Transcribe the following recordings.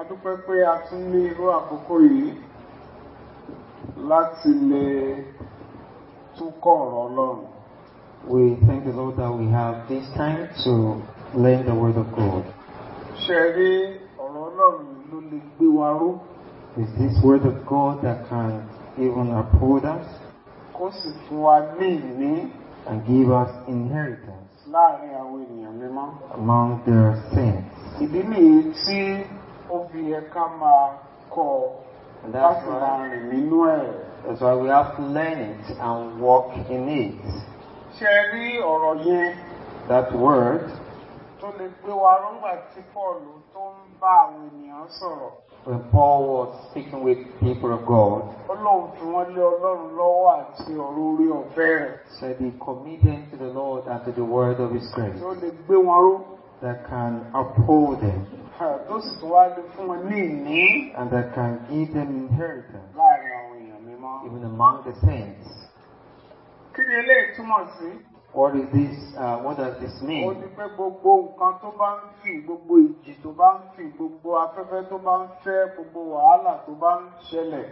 dúpẹ́ pé a tún ní irú àkókò yìí láti lè tún kọ́ ọ̀rọ̀ Ọlọ́run. We thank the Lord that we have this time to learn the Word of God. Ṣé rí ọ̀rọ̀ Ọlọ́run ló lè gbé wa ró? It's this Word of God that can even uphold us Kó sì fún wa ní ìní and give us inheritance láàrin àwọn ènìyàn mímọ́. among the saints. Ìdí nìyí tí ó fi yẹ ká máa kọ́ And láti máa rìn nínú ẹ̀. that's why we have to learn it and walk in it. Ṣé rí ọ̀rọ̀ yẹn That word, tó lè gbé wa ró nígbà tí Paul tó ń bá àwọn ènìyàn sọ̀rọ̀? when Paul was speaking with people of God, Ó lóun fi wọ́n lé Ọlọ́run lọ́wọ́ àti ọ̀rọ̀ orí ọ̀fẹ́ rẹ̀ said he committed them to the Lord and to the word of his grace tí ó lè gbé wọn ró. that can uphold them Tó sì tún wá lè fún wọn ní ìní and that can give them inheritance láàrin àwọn èèyàn mímọ́. even among the saints. Kí ni eléyìí túmọ̀ sí? What is this? What does this Ó mean? ní pé gbogbo nǹkan tó bá ń fì, gbogbo ìjì tó bá ń fì, gbogbo afẹ́fẹ́ tó bá ń fẹ́, gbogbo wàhálà tó bá ń ṣẹlẹ̀.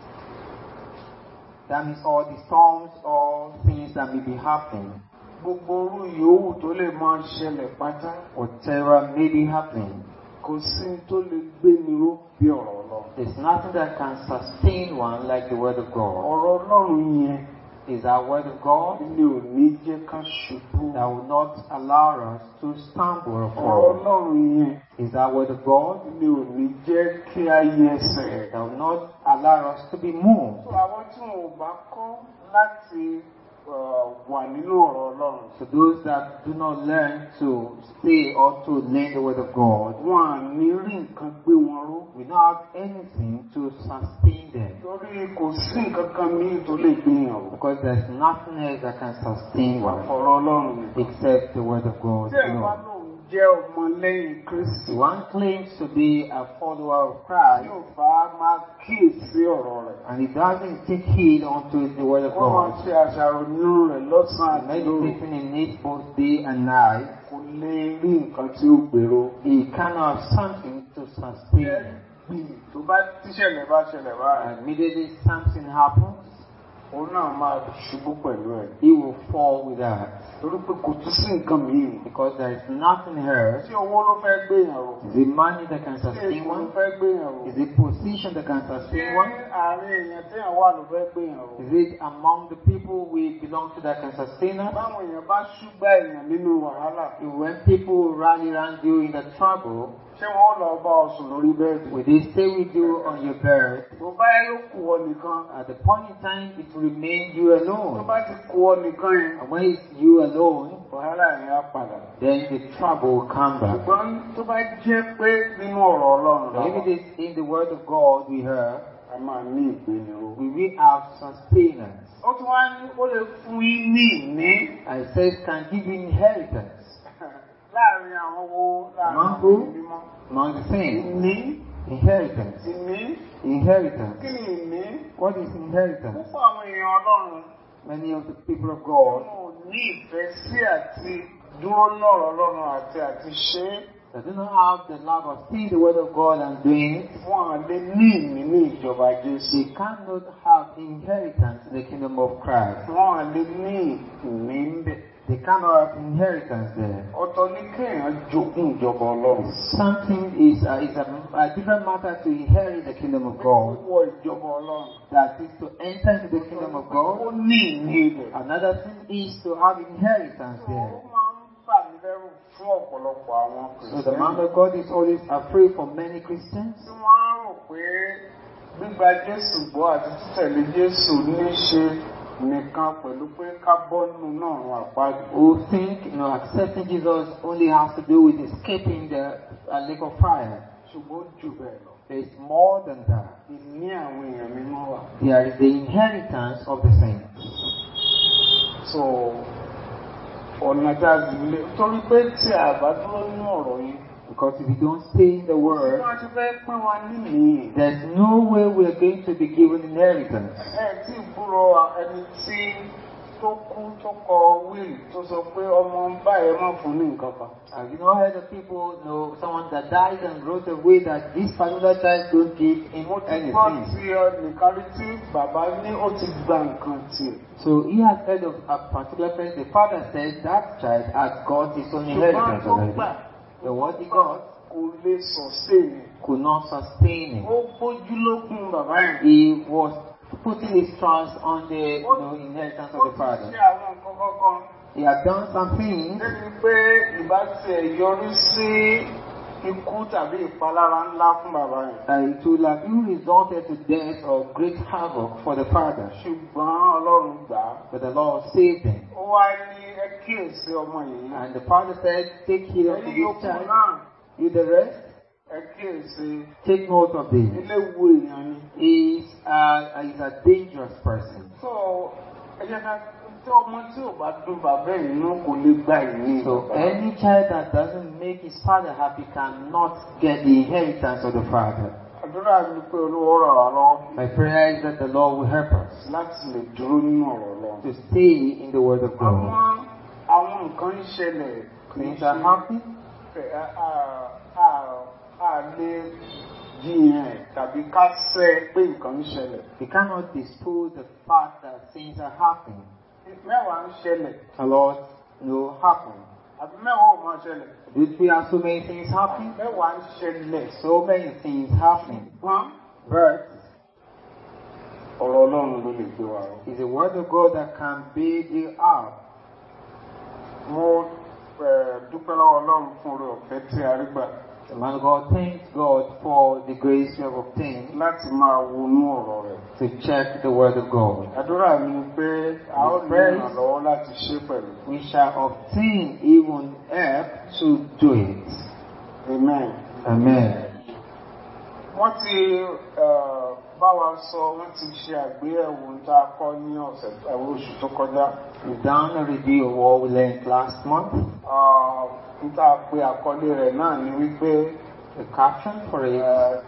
That means all the storms, all things that may be happening, Gbogbo orú yòówù tó lè máa ṣẹlẹ̀ pátá. whatever may be happening, Kò sí tó lè gbé ni ró bí ọ̀rọ̀ Ọlọ́run. there's nothing that can sustain one like the word of God. Ọ̀rọ̀ Ọlọ́run yẹn Is our word of God ni ò ní jẹ́ ká ṣubú. that will not allow us to stumble or Ọ̀rọ̀ fall. Ọlọ́run yẹn Is our word of God ni ò ní jẹ́ kí a yẹsẹ̀. that will not allow us to be moved. So àwọn tí wọn ò bá kọ́ láti wà nínú ọ̀rọ̀ Ọlọ́run, So those that do not learn to stay or to learn the word of God, wọn à ní rí nǹkan gbé wọn ró. we don't have anything to sustain them. Torí kò sí nǹkan kan míì tó lè gbìyàn ró. Because there's nothing else that can sustain one Ọ̀rọ̀ Ọlọ́run ni. except the word of God Tí ẹ̀ bá alone. lóun jẹ́ ọmọ lẹ́yìn Kristi, If one claims to be a follower of tí Christ ò bá máa kíyèsí ọ̀rọ̀ rẹ̀, and he doesn't take heed unto the word of wọ́n máa God, ṣe àṣàrò nínú rẹ̀ lọ́sàn-án àti lóru, meditating in it both day and night, kò lè rí nǹkan tí ó gbèrò. he cannot have something to sustain him. Tó bá tíṣẹ̀lẹ̀ bá ṣẹlẹ̀ báyìí, And immediately something happens, òun náà máa ṣubú pẹ̀lú ẹ̀. he will fall with that. Torí pé kò tún sí nǹkan míì. Because there is nothing else. Tí owó ló fẹ́ gbéyàn ró, Is it money that can tí sustain èso ló one? fẹ́ gbéyàn ró, Is it position that can tí sustain one? àárín èèyàn téèyàn wà ló fẹ́ gbéyàn ró. Is it among the people we belong to that can sustain us? Báwọn èèyàn bá ṣúgbà èèyàn nínú wàhálà, When people rally around you in the trouble, ṣé wọ́n lọ bá ọ sùn lórí bẹ́ẹ̀dì? will they stay with you on your bed? Tó bá yẹ yóò kú ọ nìkan. At the point in time, it will remain you Tó alone. bá ti kú ọ nìkan yẹn, And when it's you alone, wàhálà yẹn á padà. then the trouble will come back. Ṣùgbọ́n tó bá jẹ́ pé nínú ọ̀rọ̀ Ọlọ́run But if lọ́wọ́, it is in the word of God we heard, a máa ní ìgbéniró. we will have sustenance. Ó tún wá ní ó lè fún yín ní ìní I said, can give you inheritance láàrin àwọn wo láàrin Among àwọn who? mímọ́. among the saints. Ìní, Inheritance. ìní, Inheritance. kí ni ìní? What is inheritance? Púpọ̀ àwọn èèyàn Ọlọ́run Many of the people of God wọn ò ní ìfẹ́ sí àti dúró lọ́rọ̀ Ọlọ́run àti ṣe é. that do not have the love of seeing the word of God and doing it, Wọn à lè ní ìní ní ìjọba Jésù. they cannot have inheritance in the kingdom of Christ. Wọn à lè ní ìní ń bẹ̀. They cannot have inheritance there. Ọ̀tọ̀ ní kéèyàn jogún ìjọba Ọlọ́run. Something is a different matter to inherit the kingdom of God. Wọ ìjọba Ọlọ́run. That is to enter into the kingdom of Ó God. ní ìní ibẹ̀. Another thing is to have inheritance Ó there. máa ń bà mí lẹ́rù fún ọ̀pọ̀lọpọ̀ àwọn So the man Kìrìsìtẹ́nì of God is always afraid for many Christians. tí wọ́n á rò pé gbígba Jésù gbọ́ àti títẹ̀lé Jésù ní í ṣe nìkan pẹ̀lú pé ká bọ́ nínú náà run àpáàdé. Who think, accepting Jesus only has to do with escaping the lake of fire. Ṣùgbọ́n jù bẹ́ẹ̀ lọ. There is more than that. Ìní àwọn èèyàn mímọ́ wà. There is the inheritance of the saints. So ọ̀nà dábì lé torí pé tí a bá dúró nínú ọ̀rọ̀ yìí. Because if you don't stay in the word, Wọ́n ti fẹ́ pín wa nílé. there's no way we're going to be given inheritance. Tí ìbúrò ẹni tí tó kú tó kọ wíìlì tó sọ pé ọmọ báyìí má fún ní nǹkan kan. Have you not heard of people, someone that died and wrote a will that this particular child don't give him Mo ti gbọ́ anything? ti nìkan rí tí bàbá ní ó ti gba nǹkan tiẹ̀. So he has heard of a particular person. The father said that child has got his own inheritance Ṣùgbọ́n tó already. gbà The what he got kò lè sustain ẹ̀. could not sustain him. Ó gbójúlógún bàbá yẹn. He was putting his trust on the inheritance of the Ó father. ti ṣe àwọn nǹkan kankan. He had done some things Débi pé ìbá tiẹ̀ yọrí sí ikú tàbí ìpalára ńlá fún bàbá yẹn. that it would have even resulted to death or great havoc for the father. Ṣùgbọ́n Ọlọ́run gbà á. But the Lord saved him. Ó wá ní ẹ kíyèsí ọmọ yìí. And the father said, take heed of Ẹ̀yin this yòókù child. náà You the rest, ẹ kíyèsí. take note of this. Ilé wo èèyàn ni. He is a dangerous person. So ẹ jẹ́ ká tí ọmọ tí ò bá dùn bàbá ẹ̀ nínú kò lè gba ìní So bàbá. any child that doesn't make his father happy cannot get the inheritance of the father. Àdúrà mi pé Olúwa ràn wá lọ́wọ́ My prayer is that the Lord will help us láti lè dúró nínú ọ̀rọ̀ lọ. to stay in the word of God. Àwọn nǹkan ń ṣẹlẹ̀. Things are happening. A lè jiyàn ẹ̀ tàbí ká sẹ́ pé nǹkan ń ṣẹlẹ̀. We cannot dispose the fact that things are happening. Mẹ́wàá ń ṣẹlẹ̀. A lot happen. Àbí mẹ́wàá ò máa ṣẹlẹ̀. Did we have so many things happening? Mẹ́wàá ń ṣẹlẹ̀. So many things happening. Wọ́n But ọ̀rọ̀ Ọlọ́run ló lè gbé wa ró. it's the word of God that can bail you out. Mo dúpẹ́ lọ́wọ́ Ọlọ́run fún oore ọ̀fẹ́ tí a rí gbà The man of God thanks God for the grace you have obtained láti máa wọnú ọ̀rọ̀ rẹ̀. to check the word of God. Àdúrà mi ni pé a ó rí ìrànlọ́wọ́ láti ṣe pẹ̀lú. We shall obtain even help to do it. Amen. Amen. Wọ́n ti bá wa sọ, wọ́n ti ṣe àgbéyẹ̀wò tá a kọ́ ní oṣù tó kọjá. We've done a review of what we learned last month. Níta pé àkọlé rẹ̀ náà ni wípé The caption for it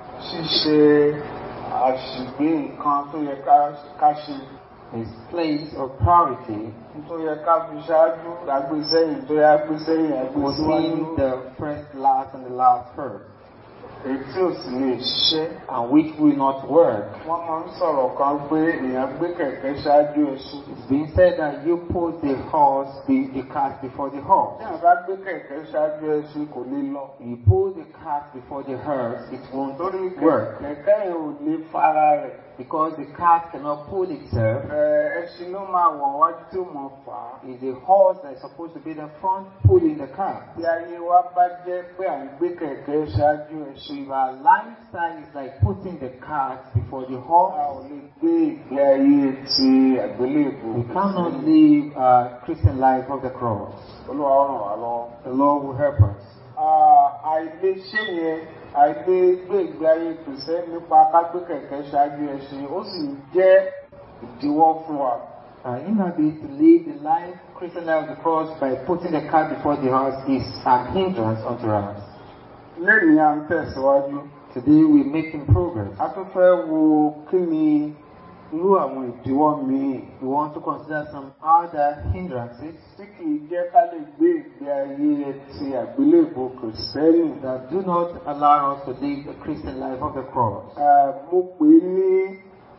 ṣíṣe àṣìgbé nǹkan tó yẹ ká ṣe. is place of priority, Tó yẹ ká fi ṣáájú àgbésẹ́yìn tó yẹ àgbésẹ́yìn àgbésíwájú. putting the first last and the last first, Èyí tí ò sì lè ṣiṣẹ́. and which will not work. Wọ́n máa ń sọ̀rọ̀ kan pé èèyàn gbé kẹ̀kẹ́ ṣáájú ẹṣin. It's been said that you put the cart before the horse. Tí èèyàn bá gbé kẹ̀kẹ́ ṣáájú ẹṣin kò lè lọ. You put the cart before the horse, it won't Torí work. kẹ̀kẹ́ yẹn ò lè fara rẹ̀. Because the cart cannot pull itself. Ẹṣin ló máa wọ̀ wájú tí ó mọ̀ fà á. It's the horse that is supposed to be the front pulling the cart. Bí ayé wa bá jẹ́ pé à ń gbé kẹ̀kẹ́ ṣáájú ẹṣin. If our lifestyle is like putting the cart before the A horse, ò lè gbé ìgbé ayé ti àgbélébùú. we cannot live a Christian life of the cross. Olúwa ó ràn wá lọ́wọ́. The Lord will help us. Àìlè ṣe yẹn, àìlè gbé ìgbé ayé kìrìsẹ́ nípa ká gbé kẹ̀kẹ́ ṣáájú ẹṣin, ó sì jẹ́ ìdíwọ́ fún wa. Inability to live the life, Christian life of the cross by putting the cart before the horse is an hindrance unto us. Lẹ́yìn à ń tẹ̀síwájú. Today we're making progress. A tún fẹ́ wo kí ni irú àwọn ìdíwọ́ míì We want to consider some other hindrances tí kì í jẹ́ ká lè gbé ìgbé ayé ti àgbélébùú kìrìsìtẹ́nì. that do not allow us to live the Christian life of the cross. Mo pè é ní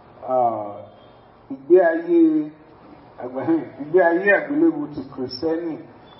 ìgbé ayé àgbélébùú ti kìrìsìtẹ́nì,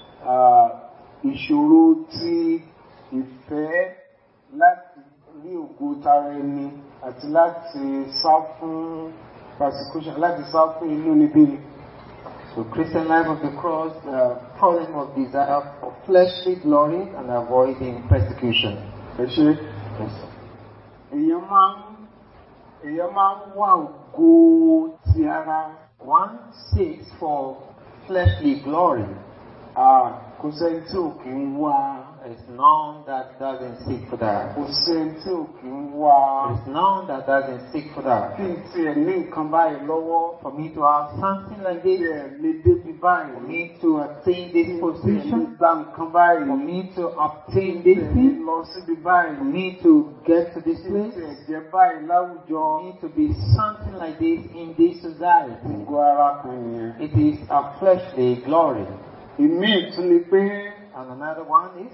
ìṣòro ti ìfẹ́ láti rí ògo tara ẹni àti láti sá fún persecution, láti sá fún inúnibíni. So Christian life of the cross, the problem of desire for fleshly glory and avoiding persecution. Ẹ ṣe èèyàn máa ń wá ògo ti ara. One seeks for fleshly glory. Kò sẹ́ni tí ò kí ń wá. There is none that doesn't seek for that. Kò sí ẹni tí ò kì í wá. There is none that doesn't seek for that. Kí n tiẹ̀ ní nǹkan báyìí lọ́wọ́. For me to have something like Kí this, ẹ̀ lè débi báyìí. for me to attain this Kí n position, gba nǹkan báyìí. for me to obtain this thing, Lọ síbi for báyìí. me to get to this Kí n place, tiẹ̀ jẹ́ báyìí láwùjọ. for me to be something like this in this society. Gbogbo ara kan nìyẹn. It is a fleshly glory. Ìmíì tún ni pé And another one is,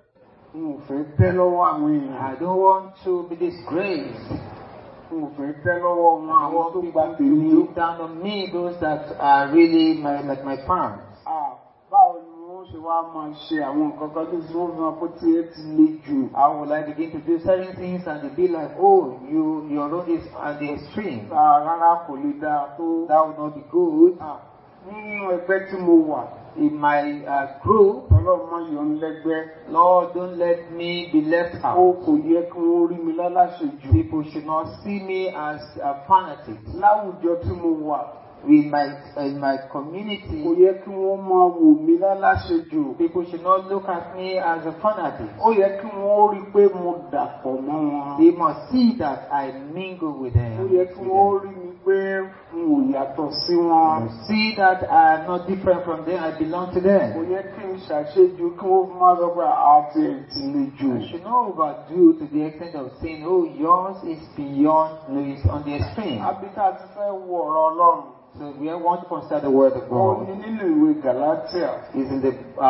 n ò fẹ́ tẹ́ lọ́wọ́ àwọn èèyàn. I don't want to be disgraced. N ò fẹ́ tẹ́ lọ́wọ́ wọn I àwọn want tó people gba to tèmi. look down on me, those that are really like my parents. Báwo ni wọ́n ṣe wá máa ṣe àwọn nǹkan kan tó ti wọ́n fi máa kó tí ẹ ti le jù? How will I begin to do certain things and they be like, oh, your road is at the extreme. Rárá kò lè dáa tó. That would not be good. Nínú ẹgbẹ́ tí mo wà, In my group, Ọlọ́run máa yọ ń lẹ́gbẹ́. Lord, don't let me be left Ó out. kò yẹ kí wọ́n rí mi láláṣejù. People should not see me as a fanatic. Láwùjọ tí mo wà, In my kò community, yẹ kí wọ́n máa wò mí láláṣejù. people should not look at me as a fanatic. Ó yẹ kí wọ́n rí pé mo dàpọ̀ mọ́ wọn. They must see that I mingle with them. Ó yẹ kí wọ́n rí mi pé n ò yàtọ̀ sí wọn. See that I am not different from them, I belong to Kò them. yẹ kí n ṣàṣejù kí wọ́n fi máa sọ pé àti ẹ̀tì le jù. I should not overdo to the extent of saying, oh, yours is beyond, is on the extreme. Abíta ti fẹ́ wọ ọ̀rọ̀ Ọlọ́run. So we want to consider the word of Ó God. ní nínú ìwé Galatia. Is in the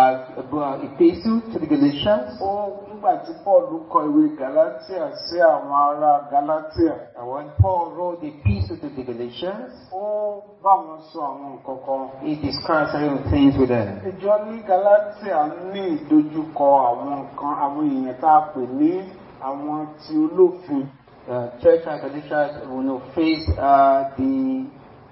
epistle to the Galatians. Nígbà tí Paul kọ ìwé Galatia sí àwọn ará Galatia. And when Paul wrote the epistle to the Galatians, Ó bá wọn sọ àwọn nǹkan kan. he describes certain things with them. Ìjọ ní Galatia ní ìdojúkọ àwọn nǹkan àwọn èèyàn tá a pè ní àwọn tí olófin. Church at Galatians will not face the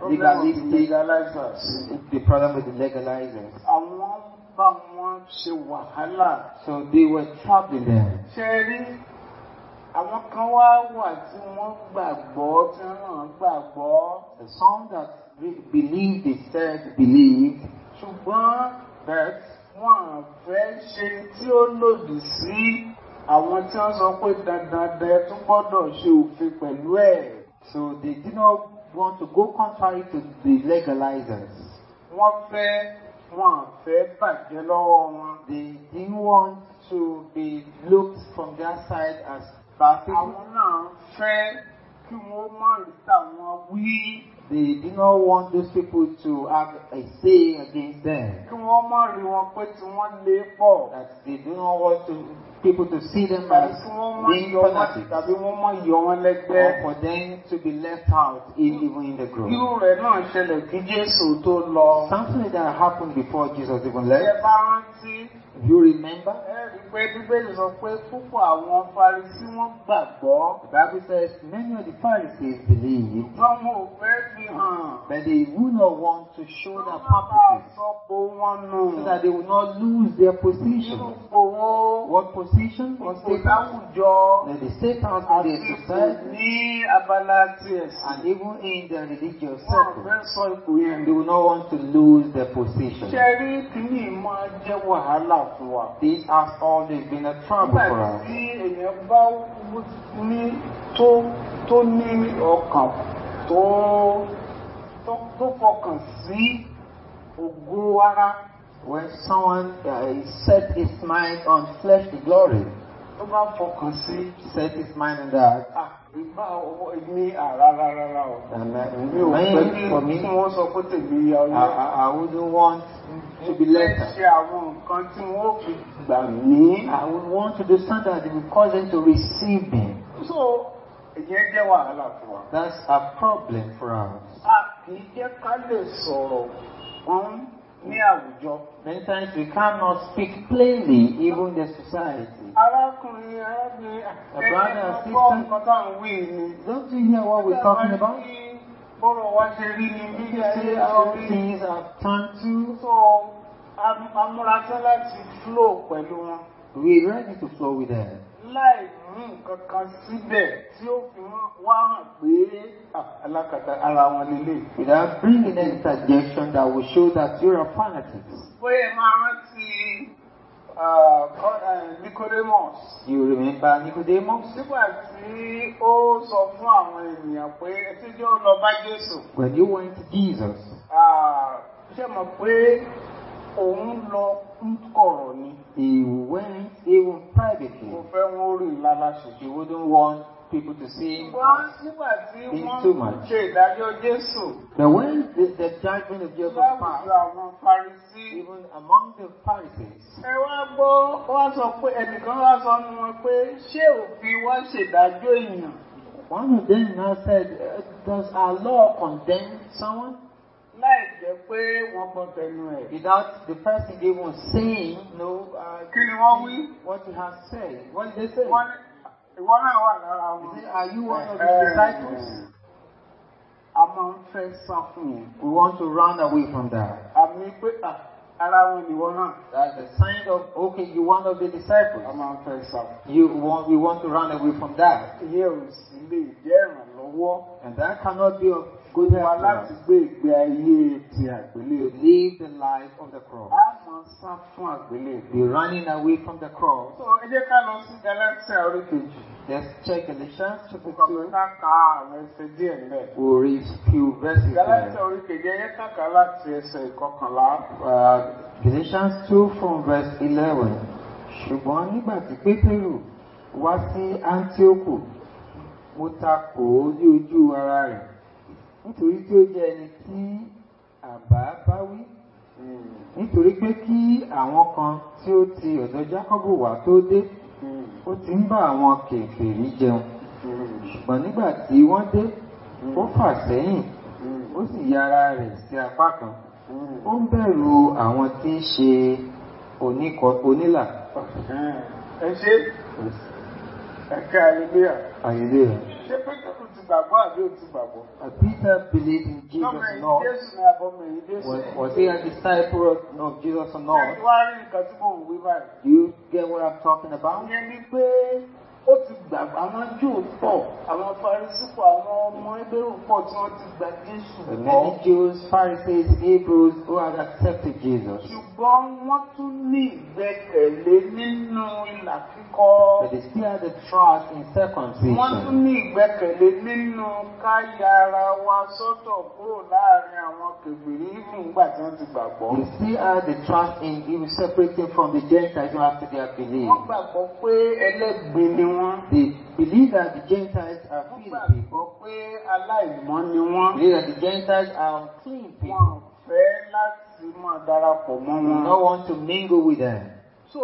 legalizers. the problem with the legalizers. Àwọn bá wọn ṣe wàhálà. So they were troubling them. Ṣé rí àwọn kan wá wà tí wọ́n gbàgbọ́ tí wọ́n gbàgbọ́. Some that believed, they said believed, Ṣùgbọ́n but wọ́n fẹ́ ṣe tí ó lòdì sí àwọn tí wọ́n sọ pé dandan tún gbọ́dọ̀ ṣe òfin pẹ̀lú ẹ̀. so they did not want to go contrary to the legalizers. Wọ́n fẹ́ bàjẹ́ lọ́wọ́ wọn. They didn't want to be looked from their side as bad people. Àwọn náà fẹ́ kí wọ́n má rí tàwọn wí. They did not want those people to have a say against them. Kí wọ́n má rí wọn pé tí wọ́n lé pọ̀. That they do not want people to see them as being fanatics. Tàbí wọ́n má yọ wọn lẹ́gbẹ́. Or for them to be left out even in the group. Irú rẹ̀ náà ṣẹlẹ̀ kí Jésù tó lọ. Something that happened before Jesus even Ẹ left. bá rántí. If you remember, Ẹ rí pé Bíbélì sọ pé púpọ̀ àwọn Farisí wọ́n gbàgbọ́. the Bible says many of the Pharisees believed, Wọ́n ò fẹ́ fi hàn. but they would not want to show their Wọ́n bá purposes sọ́pọ̀ wọn nù. so that they would not lose their Irú position. owó. What position was Ipò taken? láwùjọ. That the Satans in their Àti society ní abala tí ẹ̀sìn. and even in their religious Wọ́n circle. fẹ́ sọ ipò yẹn. They would not want to lose their position. Ṣé rí kìíní máa jẹ́ wàhálà fún wa? This has always been a trouble for Nígbà us. tí èèyàn bá ní tó ní ọkàn tó fọkàn sí ògo ara. When someone set his mind on fleshly glory, Tó bá fọkàn sí. set his mind on that, Ìgbà owó ní rárá o. Mi ò fẹ́ for kí me, wọ́n sọ pé tèmi ya ọyọ́. I wouldn't want to be left out. Ṣe àwọn nǹkan tí wọ́n fi gbà mí. I would want to do something that will cause them to receive me. So, ìyẹn jẹ́ wàhálà fún wa. That's a problem for us. A kì í jẹ́ ká lè sọ̀rọ̀ wọ́n ní àwùjọ. Many times we cannot speak plainly, even in the society. Arákùnrin, brother, gbọ́ nǹkan tá à ń wí ni. Don't you hear what we're talking about? Bọ́rọ̀ wá ṣe rí ni bí You see how things have turned to. So, amúratán láti flow pẹ̀lú wọn. We're ready to flow with them. Láì mú nǹkan kan síbẹ̀ tí ó fi wá hàn pé alákàtà ara wọn lélẹ̀. Without bringing any suggestion that will show that you're a fanatic. Bóyá máa rántí Nicodemus. You remember Nicodemus? Nígbà tí ó sọ fún àwọn ènìyàn pé ẹtí jẹ́ ó lọ bá Jésù. When you went to Jesus, Ṣé mọ̀ pé òun lọ ń kọ̀rọ̀ ni? he went even privately. Kò fẹ́ wọ́n rí láláṣẹ. He wouldn't want people to see him. Nígbà tí wọ́n ṣe ìdájọ́ Jésù. But when the judgment of Jesus passed, àwọn Farisí. even among the Pharisees, Ẹ wá gbọ́, wọ́n sọ pé ẹnìkan wá sọ nínú wọn pé ṣé òfin wá ṣèdájọ́ èèyàn? one of them now said, does our law condemn someone? Láì jẹ́ pé wọ́n gbọ́ tẹnu ẹ̀. Without the person even saying, no, Kí ni wọ́n wí? what he has said. What did they say? Ìwọ náà wà lára wọn. They say, are you one of the disciples? A máa ń fẹ́ sá fún yẹn. We want to run away from that. Àmì pé ara wọn ìwọ náà. That's the sign of, okay, you one of the disciples. A máa ń fẹ́ sá fún. We want to run away from that. Ìyẹn ò sì lè jẹ́ ìrànlọ́wọ́. And that cannot be of good help Wà to láti us. gbé ìgbé ayé ti To àgbélébùú. live the life of the cross. A máa sá fún àgbélébùú. Be running away from the cross. So ẹ jẹ́ ká lọ sí Gálátíà orí kejì. Let's check Galatians chapter 2. Kọ̀ọ̀kan ká ka àwọn ẹsẹ̀ díẹ̀ níbẹ̀. We'll read few verses Gálátíà there. orí kejì ẹ jẹ́ ká kà láti ẹsẹ̀ ìkọkànlá. Galatians 2 from verse 11. Ṣùgbọ́n nígbà tí Pétérù wá sí Áńtíókù, mo takò ó ní ojú ara rẹ̀, nítorí tí ó jẹ́ ẹni tí àbá bá wí. Nítorí pé kí àwọn kan tí ó ti ọ̀dọ̀ Jákọ́bù wá tó dé, ó ti ń bá àwọn kèfèrí jẹun. Ṣùgbọ́n nígbà tí wọ́n dé, ó fà sẹ́yìn, ó sì ya ara rẹ̀ sí apá kan. Ó ń bẹ̀rù àwọn tí ń ṣe onílà. Ẹ ṣe ẹ̀ka hallelujah. Hallelujah. Ṣé Pétérù ti gbàgbọ́ àbí ò ti gbàgbọ́? Peter believed in Jesus Lọ́mọ or ẹ̀yìn not. Jésù ni àbọ̀mọ̀ ẹ̀yìn Jésù. Was he a disciple of Jesus or Ṣé not? wá rí nǹkan tí mò ń wí báyìí? Do you get what I'm talking about? Ìyẹn ni pé ó ti gbàgbọ́ àwọn Júù pọ̀, àwọn Farisí pọ̀, àwọn ọmọ Hébérù pọ̀ tí wọ́n ti gba Jésù The gbọ́. many Jews, Pharisees, Hebrews who had accepted Jesus. Ṣùgbọ́n wọ́n tún ní ìgbẹ́kẹ̀lé nínú ìlà kíkọ́. But they still had the trust in Wọ́n tún circumcision. ní ìgbẹ́kẹ̀lé nínú ká yára wa sọ́tọ̀ kúrò láàrin àwọn kèfèrí nígbà tí wọ́n ti gbàgbọ́. They still had the trust in even separating from the Gentiles who after they have believed. Wọ́n gbàgbọ́ pé ẹlẹ́gbin ni wọ́n. They believe that the Gentiles are Wọ́n filthy. gbàgbọ́ pé aláìmọ́ ni wọ́n. They believe that the Gentiles are unclean Wọ́n people. fẹ́ láti máa darapọ̀ mọ́ They wọn. don't want to mingle with them. So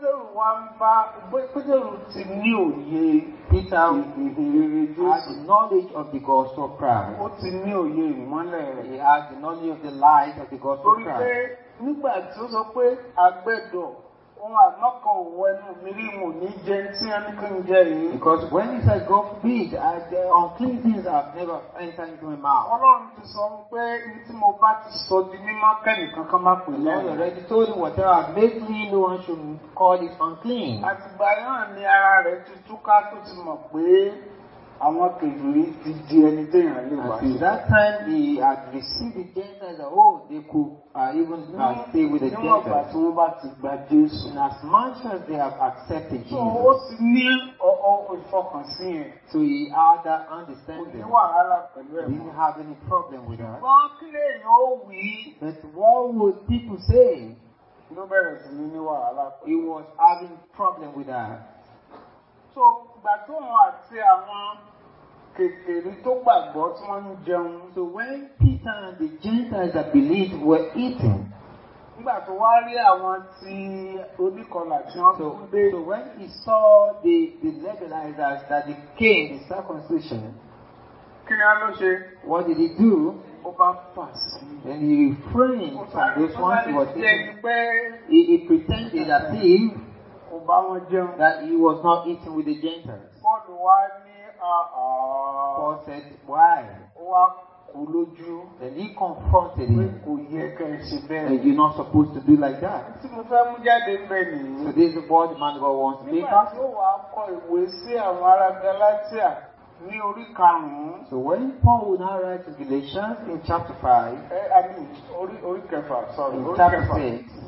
Pétérù ti ní òye Peter ìhìnrere has Jésù. the knowledge of the gospel of Christ. Ó ti ní òye ìmọ́lẹ̀ rẹ̀. He has the knowledge of the light of the gospel of Torí Christ. pé nígbà tí ó sọ pé àgbẹ̀dọ̀ ohun àmọ́kan òwò ẹnu mi rí wọn ò ní jẹ tí wọ́n ní kí n jẹ yìí. Because when he said, God forbid, the unclean things have never entered into my mouth. Ọlọ́run ti sọ pé ní tí mo bá ti sọ di mímọ́ kẹ́nìkan kan má pè The Lord lẹ́nu. already told him, whatever I've made clean, no one should call it unclean. Àtìgbà náà ni ara rẹ̀ ti túká tó ti mọ̀ pé àwọn kèfèrí ti di ẹni téèyàn lè wá. And since that time, he had received the Gentiles, that, oh, they could even stay with the Níwọ̀n ìgbà Gentiles. tí wọ́n bá ti gba Jésù. And as much as they have accepted So ó Jesus, ti ní ìfọkànsí yẹn. so he had that Kò ní understanding. wàhálà pẹ̀lú He ẹ̀ didn't mọ́. have any problem with that. Wọ́n kí lèèyàn ó wí But what would people say? ló bẹ̀rẹ̀ sí ní wàhálà pẹ̀lú. He was having problem with that. So ìgbà tó wọn àti àwọn kèfèrí tó gbàgbọ́ tí wọ́n ń jẹun. So when Peter and the Gentiles that believed were eating, Nígbà tó wá rí àwọn tí oníkọlà tí wọ́n so, tún dé. so when he saw the legalizers that they came, the circumcision, Kí ni a ló ṣe? what did he do? Ó bá fà sí. Then he refrained from those ones he was Ó eating. sáré pé He pretended as if kò bá wọn jẹun. that he was not eating with the Gentiles. Bọ́ọ̀lù wá ní Paul said, why? ó wá kú lójú. Then he confronted Pé him. kò yẹ kẹ́ ẹ ṣe And bẹ́ẹ̀. you're not supposed to do like that. Tí mo fẹ́ mú jáde bẹ́ẹ̀ So nìyí. this is what the man of God wants to make Nígbà us. tí ó wàá kọ ìwé sí àwọn ará Gálátíà ní orí 5. So when Paul will now write to Galatians in chapter 5, I mean, orí kẹfà, sorry. in Orí chapter kẹfà. 6,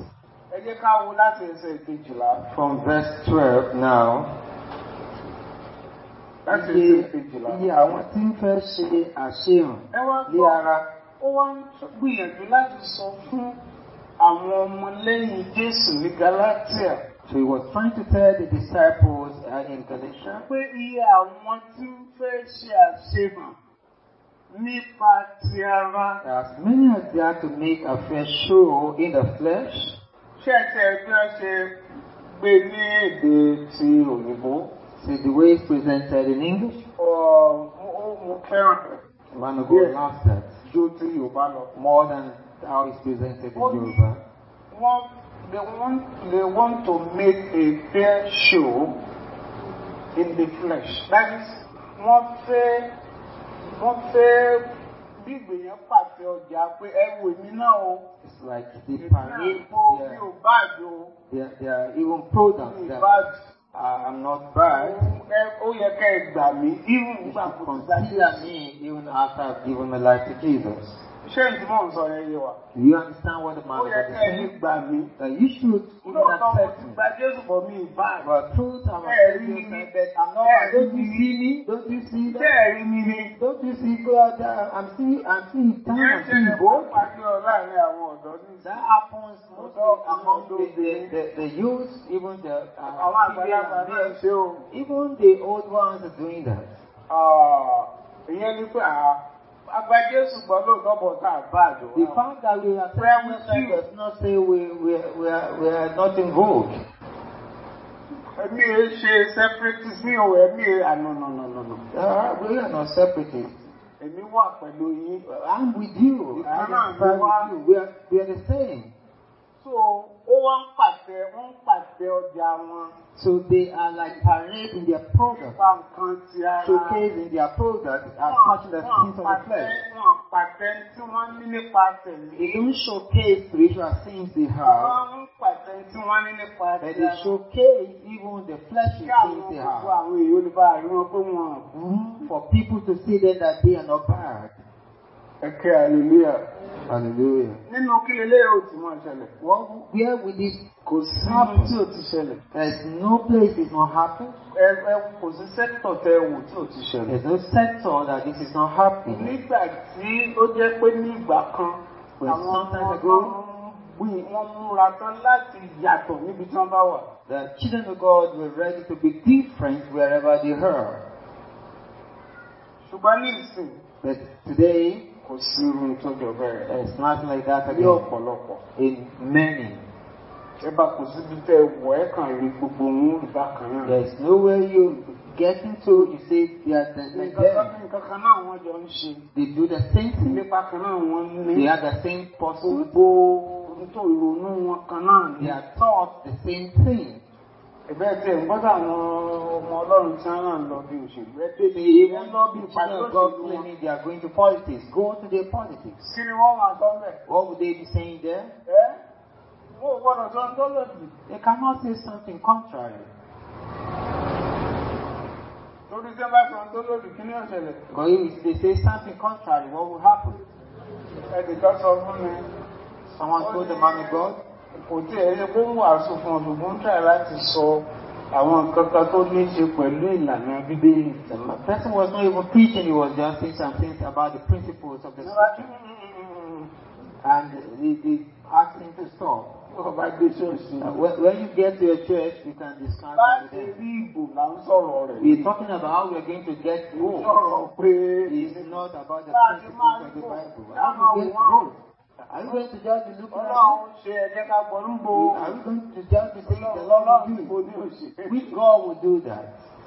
Ẹ jẹ́ ká wo láti ẹsẹ̀ kejìlá. From verse 12 now. Láti ẹsẹ̀ kejìlá. Iye àwọn tí ń fẹ́ ṣe àṣehàn Ẹ wá lé gbọ́, ara. ó wá ń gbìyànjú láti sọ fún àwọn ọmọlẹ́yìn Jésù ní Galatia So he was trying to tell the disciples in Galatia pé iye àwọn tí ń fẹ́ ṣe àṣehàn nípa ti ara. as many as they are to make a fair show in the flesh. Ṣé ẹ tẹ́ bí wọ́n ṣe gbé ní èdè ti òyìnbó? See the way it's presented in English. Mo fẹ́ràn rẹ̀. Man of God loves that Ju ti Yorùbá lọ. more than how it's presented in Yoruba. They want to make a fair show in the flesh. That is, wọ́n fẹ́ bí ìgbìyàn pàṣẹ ọjà pé ẹ wò mí náà o. It's like the parade. Mi ò báàdì o. They are even products Mi ò that báàdì. are not bad. Ó yẹ ká ẹ gbà mí. Even You nígbà should kò ti sáyé. consider me even after I've given my life to Jesus. Ṣé ìdímọ̀ ń sọ yẹn yé wa? Do you understand what the man Ó of yẹ God is ká ẹ saying? gbà mí. That you should even Lóòótọ́ mo accept ti me. gba Jésù bọ̀ mí báàdì. But truth, I'm Ẹ rí you, mi. but I'm not. Ẹ rí Don't you mi. see me? Don't you see Ṣé that? ẹ̀rí mi ni? Don't you see God? I'm seeing town. Ìyẹn I'm seeing ṣẹlẹ̀ both. fún pàṣẹ láàrin àwọn ọ̀dọ́ ní That happens mostly among the youth, even the àwọn àgbàlagbà náà female, ṣe o. even the old ones are doing that. Ìyẹn ni pé àgbà Jésù gbọ́ lóòótọ́ bọ̀ tá a bá àjò. The fact that we are Where saying with that you? does not say we are not involved. Ẹ̀mí ẹ ṣe separatist ní òwò ẹ̀mí ẹ no. We are not separatists. Èmi wà pẹ̀lú yín. I'm with you. I identify with you. We are the same. So ó wá ń pàṣẹ ọjà wọn. So they are like parading their products, Nípa nǹkan ti ara. showcasing their products as touching the things of the flesh. Wọ́n pàṣẹ tí wọ́n ní nípa tẹ̀lé. They don't showcase spiritual things they have, Wọ́n pàṣẹ tí wọ́n ní nípa but ti they ara. showcase even the fleshly Kí àwọn things they gbogbo have. àwọn èèyàn olùbá àríwọ̀n pé wọ́n. For people to see them that they are not bad. Ẹ̀kẹ́ hallelujah. Hallelujah. Nínú kí lélẹ́ yóò ti máa ṣẹlẹ̀. Where will this Kò sí ibi tí ò ti ṣẹlẹ̀. There's no place it's not happening. Kò sí sẹ́kítọ̀ tẹ wò tí ò ti ṣẹlẹ̀. There's no sector that this is not happening. Nígbà tí ó jẹ́ pé ní ìgbà kan, Well, àwọn sometimes ago, wọ́n múra tán láti yàtọ̀ níbi tí wọ́n bá wà. the children of God were ready to be different wherever they heard. Ṣùgbọ́n ní ìsìn, But today, kò sí irú tó jọ bẹ́ẹ̀. it's nothing like that Ní again. ọ̀pọ̀lọpọ̀. In many. Ẹ bá kò síbi tẹ wọ̀ ẹ́ kàn rí gbogbo ohun ìbákan náà. There's nowhere you get into, you say they are like them. Nǹkan kan náà wọ́n jọ ń ṣe. They do the same thing. Nípa kan náà wọ́n ní. They have the same pursuit. Gbogbo nítorí ìrònú wọn kan náà They ni. are taught the same thing. Ẹ̀bẹ́ tí ẹ̀ ń gbọ́dọ̀ àwọn ọmọ Ọlọ́run tí wọ́n náà ń lọ bí òṣèlú. Ẹ They tètè even wọ́n lọ bí ìpàdé children of God òṣèlú wọn. claiming they are going to politics. Go to their politics. Kí ni wọ́n máa tọ́ bẹ̀? What would they be saying there? Wọ́n ò gbọ́dọ̀ sọ ń tó lòdì. They cannot say something contrary. Lórí tí wọ́n bá sọ ń tó lòdì, kí ni ó ṣẹlẹ̀? Because if they say something contrary, what will happen? Ẹnìkan sọ fún mi. Someone told the man of God, Kò tí ẹ̀ ṣe kó ń wàásù fún ọ, ṣùgbọ́n ń try láti sọ àwọn nǹkan kan tó ní ṣe pẹ̀lú ìlànà Bíbélì. the person was not even preaching, he was just saying some things about the principles of the scripture. And they asked him to stop. Ọba dé ṣọ́ọ̀ṣì. When you get to your church, you can discuss Bá with ṣe them. rí ìbò là ń sọ̀rọ̀ rẹ̀. We're talking about how we're going to get votes. Sọ̀rọ̀ pé It's not about the bá a ṣe máa principles of ń the bò. Bible. Àwọn How to get votes. òwúrọ̀. Are you going to just be looking at it? Ọlọ́run ṣe ẹ̀jẹ̀ ká gbọ́ níbo. Are we going to just be saying the Ọlọ́run Lord níbo will ní do? òṣè. Which God will do that?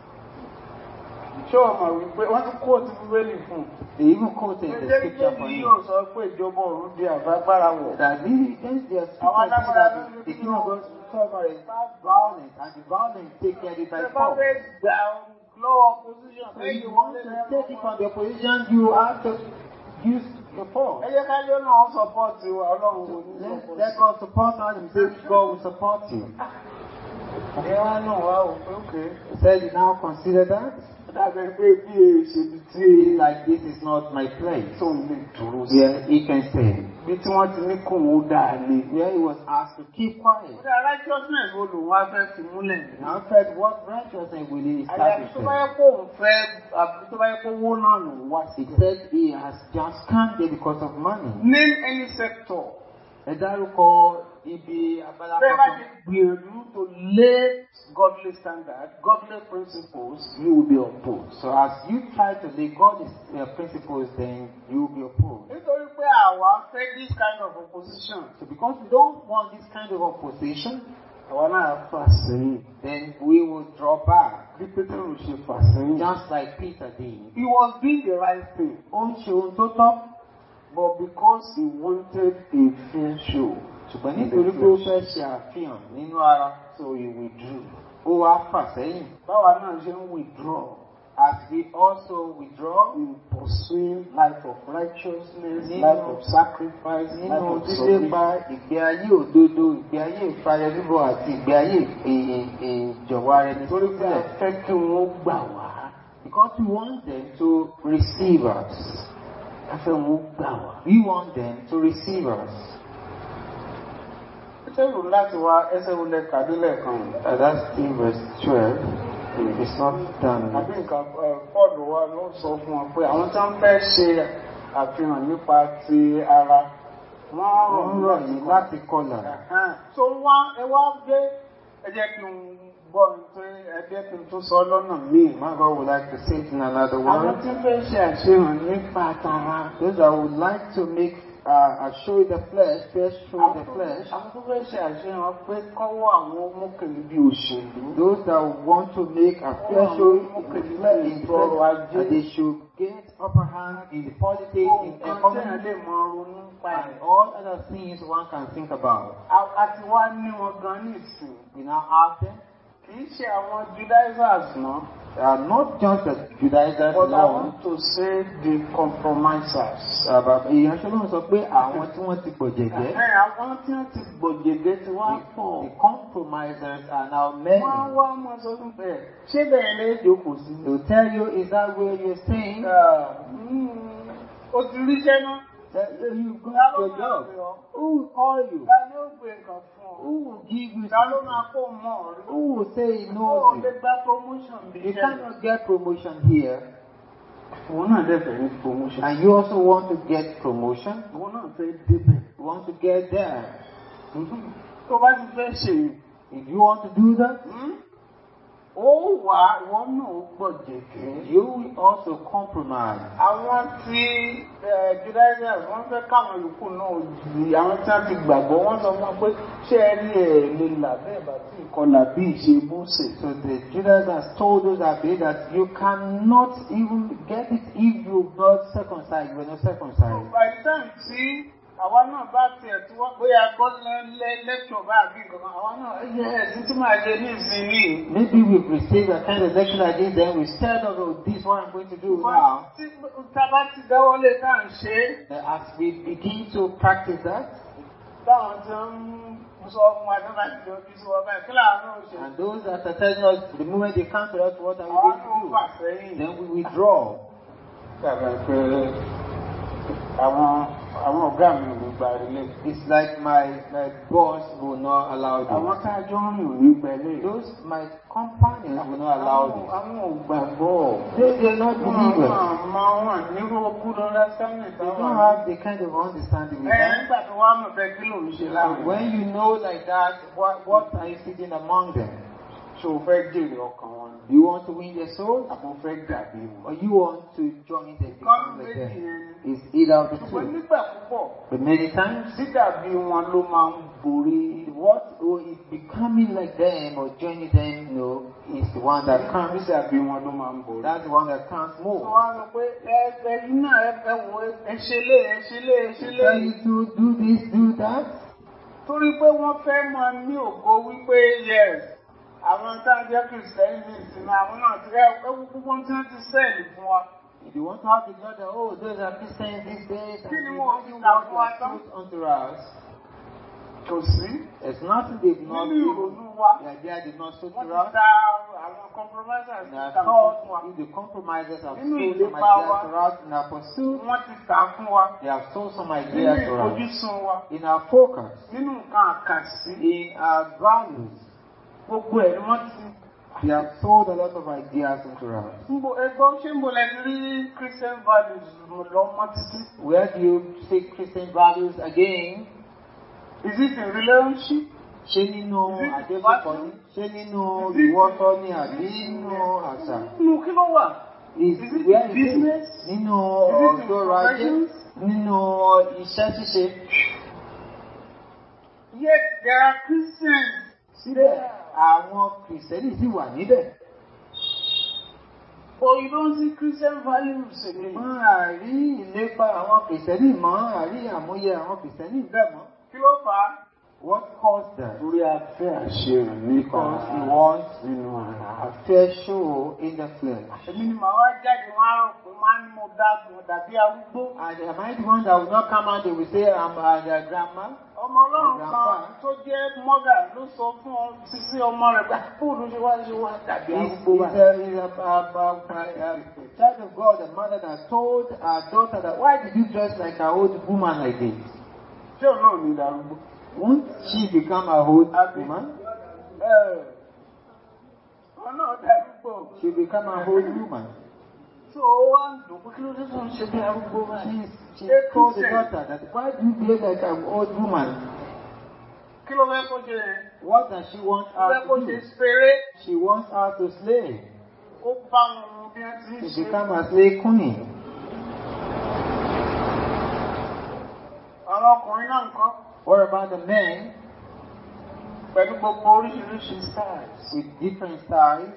Ṣé o mọ̀ wípé wọ́n ti kóòtù Bíbélì fún un? They even quoted the scripture for Bíbélì him. yóò sọ pé ìjọba ọ̀run di àbágbára wọ̀. That against their Àwọn scripture alágbára that ló the ní kingdom of God will cover it violence, and the violence take care of it by Ṣé bá force. fẹ́ gbà lọ́wọ́ opposition So if lẹ́yìn you wọlé want to take it from the opposition, you have to use the force. Ẹ jẹ́ ká lé náà support wa Ọlọ́run kò ní support. Let God support us and say God will support you. Ẹ wá náà wá ò pé òkè. He said, you now consider that. dàbẹ̀ pé bí èṣèlú tí like this is not my place. tó ń lè dúró sí. Where he can stay. Bí tí wọ́n ti ní kò wọ́n dáa lé. Where he was asked to keep quiet. Ọ̀dà righteousness wo lòun wá fẹ́ fi múlẹ̀? Now said, what righteousness will he Àyàfi establish? tó bá yẹ kó òun fẹ́, àbí tó bá yẹ kó owó náà lòun wá sí. He said he has just come there because of money. Name any sector. Ẹ dárúkọ ibi abala Bẹ́ẹ̀ bá kankan. ti gbìyànjú to lay godly standard, godly principles, you will be opposed. So as you try to lay God's principles, then you will be opposed. Nítorí pé àwa fẹ́ this kind of opposition. So because we don't want this kind of opposition, Àwa náà fà sẹ́yìn. then we will draw back. Bí Pétérù ṣe fà sẹ́yìn. Just like Peter did. He was doing the right thing. Ó ń ṣe ohun tó tọ́. But because he wanted a fair show, Ṣùgbọ́n nítorí pé ó fẹ́ ṣe àfihàn nínú ara, so he withdrew. ó wá fà sẹ́yìn. Báwa náà ṣe ń withdraw As we also withdraw in pursuing life of righteousness, Nínú- life of sacrifice, life nínú of dídépa submission. ìgbé ayé òdodo, ìgbé ayé ìfàyẹ̀lúbọ̀ àti ìgbé ayé ìjọ̀wọ́ ara ẹni Torí pé a sílẹ̀. fẹ́ kí wọ́n gbà wá. Because we want them to receive us. A fẹ́ wọ́n gbà wá. We want them to receive us. Pétérù láti wá ẹsẹ̀ wọlé kàdílẹ̀ kan. That's in verse 12. It's not done. Àbí nǹkan Paul wa ló sọ fún wọn pé àwọn tí wọ́n fẹ́ ṣe àfihàn nípa ti ara, wọ́n Wọ́n rọ̀ yìí láti kọlà. So ẹ wá gbé ẹ jẹ́ kí n gbọ́ nítorí ẹ jẹ́ kí n tún sọ lọ́nà míì. My God would like to say it in another Àwọn word. tí ń fẹ́ ṣe àṣehàn nípa tara. Those that would like to make show the flesh, first show the flesh. Àwọn tó fẹ́ ṣe àṣehàn pé kọ́wọ́ àwọn mọ́kànlá bí òṣèlú. Those that want to make a fair show in flesh, that they should get upper hand in the politics, in economy, Ọ̀kan lè mọ ronú pa and ẹ̀. all other things one can think about. Àti wá ní wọn gan ní ìsìn. We now ask them, Kì í ṣe àwọn Judaizers mọ́. not just the Judaizers But I alone, want to say the compromisers. but ìyànṣẹ́ ló ń sọ pé àwọn tí wọ́n ti gbọ̀jẹ̀gẹ́, Àwọn tí wọ́n ti gbòjègé ti wá the pọ̀. compromisers are now many. Wọ́n wá mọ́ sọ fún bẹ́ẹ̀. Ṣé bẹ́ẹ̀ lè jókòó sí? They will tell you, is that where you're staying? O ti ríṣẹ́ náà. You got Ta ló your máa job. pè ọ́? Who will call you? Ta ni ó gbé nǹkan fún ọ? Who will give you Ta ló something? máa kó mọ́ ọ rí? Who will say he Ó knows lè you? gba promotion bí You iṣẹ́. cannot get promotion here, Òun náà dẹ̀ fẹ́ ní promotion. and you also want to get promotion. Òun náà fẹ́ débẹ̀. You want to get there. Tó bá ti fẹ́ ṣe yìí. If you want to do that, Ó wà wọ́n náà ó gbọ̀jẹ̀gẹ́. you will also compromise. Àwọn tí Judaizers wọ́n fẹ́ káwọn yòókù náà yìí, àwọn tí wọ́n ti gbàgbọ́ wọ́n sọ fún wọn pé ṣé ẹ rí ẹ̀ lè là bẹ́ẹ̀ bá tí ìkọlà bí ìṣe Mósè. So the Judaizers told those that believe that you cannot even get it if you not circumcised. You were not circumcised. By the time tí àwa náà bá tiẹ̀ tí wọ́n bóyá gbọ́ lẹ́kṣọ̀ bá àbí nǹkan àwa náà ẹ̀sìn tí máa jẹ ní ìsinmi. Maybe we've received a kind of lecture like this, then we said, oh, this is what I'm going to do now. Tí tábà ti dáwọ́lé tá à ń ṣe é. As we begin to practice that, Báwọn tí wọ́n ń sọ fún wa nígbà tí ó fi sí wọn báyìí, kí làwọn náà ṣe? and those that are telling us the moment they come to us, what are we Àwọn going náà fà to sẹ́yìn. do? Then we withdraw. Dàbẹ̀ pé àwọn ọ̀gá mi ò ní gba ilé. It's like my boss will not allow Àwọn this. tá a jọ ń rìn ò ní gba ilé. Those my companions will not allow this. Àwọn ò gbàgbọ́. They are not believers. Àwọn wọn nírú okú lọ́lá sẹ́yìn They don't have the kind of understanding with that. Nígbà tó wá mọ̀ fẹ́ kí ló ń ṣe láwọn. When you know like that, what are you sitting among them? Ṣé o fẹ́ jèrè ọkàn wọn? You want to win their soul, Àbò fẹ́ dàbí wọn? or you want to join them? Become like méjì them? yẹn. It's either of the Ṣùgbọ́n two. nígbà púpọ̀, But many times, dídàbí wọn ló máa ń borí. what is becoming like them or joining them, is the one that comes. Dídàbí wọn ló máa ń borí. That's the one that counts Wọ́n more. á sọ pé ẹ̀yin náà ẹ wo ẹ ṣe lé. Tell you to do this, do that. Torí pé wọ́n fẹ́ máa ní ògo wípé yes, àwọn tá a jẹ́ Kìrìsìtẹ́nì ní ìsinmi àwọn náà ti ẹwú púpọ̀ tí wọ́n ti sẹ́ẹ̀lì fún wa. If you want to have the God that, those are Christians these days, and Kí ni they wọ́n want fi you kà what fún you wa are tán? truth unto us. kò sí. It's nothing they've not Nínú ìrònú wa, the idea did not suit wọ́n us. ti ta àwọn compromisers They are ti ta wọ́n fún wa. thought the compromisers have Nínú sold some ìlépa ideas wa, to us in our pursuit. wọ́n ti tà fún wa. They have sold some Nínú ideas to us. ìfojúsùn wa, In our focus, nínú nǹkan àkàsí, in our values, gbogbo ẹ̀ ni wọ́n ti. they have sold a lot of ideas into us. Ẹgbọ́n ṣé ń bo lẹ́nu rí Christian values lọ́mọ títí? Where do you see Christian values again? Is it in relationship? Ṣé nínú àjọṣepọ̀ ni? Ṣé nínú ìwọ́tọ́ ni àbí nínú àṣà? Nínú kí ló wà? Is Is it where in is business? it? Nínú Is it in ọjọ́ ajé? professions? Nínú iṣẹ́ ṣíṣe? Yet there are Christians. Síbẹ̀ àwọn Kìrìsìtẹ́nì sì wà níbẹ̀. But you don't see Christian values again. Wọ́n á rí ìlépa àwọn Kìrìsìtẹ́nì mọ́, àrí àmúyẹ àwọn Kìrìsìtẹ́nì bẹ́ẹ̀ mọ́. Kí ló fà á? What caused that? Torí afẹ́ àṣehàn nípa Because we want nínú ara. a fair show in the flesh. Èmi ni màá wá jáde wọ́n á rò pé máa ń mú dàbí arúgbó. And am I the one that will not come out, they will say I'm their grandma? Ọmọ Ọlọ́run kan tó jẹ́ mọ́gà ló sọ fún ọ sísí ọmọ rẹ̀ pé fóònù ṣe wá dàbí arúgbó báyìí. He's a child of God, a mother that told her daughter that, why did you dress like an old woman like this? Ṣé òun náà ní ìdarúgbó? Won't she become a old woman? Ọ̀nà darúgbó. She'll become a old woman. So ó wá ń dùn pé kí ló dé tó ń ṣe bí arúgbó báyìí. She told the daughter that, why do you behave like an old woman? Kí ló fẹ́ kó ṣe yẹn? What does she want Ó fẹ́ her kó to ṣe do? péré. She wants her to slay. Ó bá wọn bí wọ́n ti ń To ṣe. become a slave queen. Àwọn ọkùnrin náà ń kọ́. What about the men Pẹ̀lú gbogbo oríṣiríṣi styles. with different styles?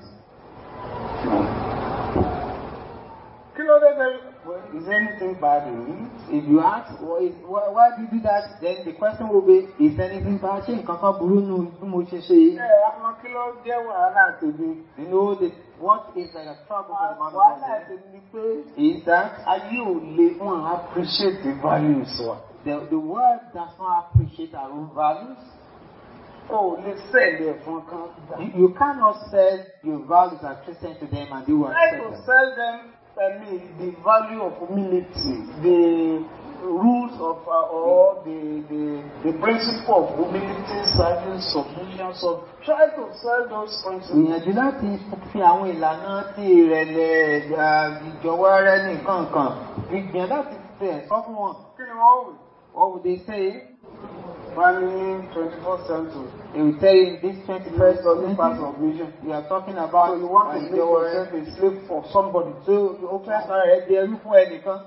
Kí ló dé bẹ́ẹ̀? Is there anything bad in it? If you ask, why do you do that? Then the question will be, is anything bad? Ṣé nǹkan kan burú nù bí mo ṣe ṣe? Àwọn kí ló jẹ́ wàhálà tèmi? You know what is like a trouble for the man of Wàhálà God tèmi ni pé is that ayé ò lè wọ́n appreciate the values wa. the world does not appreciate our own values. O ò lè sẹ́ẹ̀lì ẹ̀fọn kan. You cannot sell your values as Christian to them and they will Try accept to them. sell them the value of humility, the rules of or the principle of humility, service, submission. So try to sell those principles. Gbìyànjú láti fi àwọn ìlànà tí ìrẹ̀lẹ̀ ìjọwọ́ rẹ nìkan kan. Gbìyànjú láti tẹ̀ sọ fún wọn. Kí ni wọ́n wù? What would they say? Wọ́n ní 21st century. They will tell you in this 21st Only part century, of vision. we are talking about So you want to make yourself a slave for somebody. So, o fẹ́ sọ rẹ̀ di ẹrú fún ẹnìkan.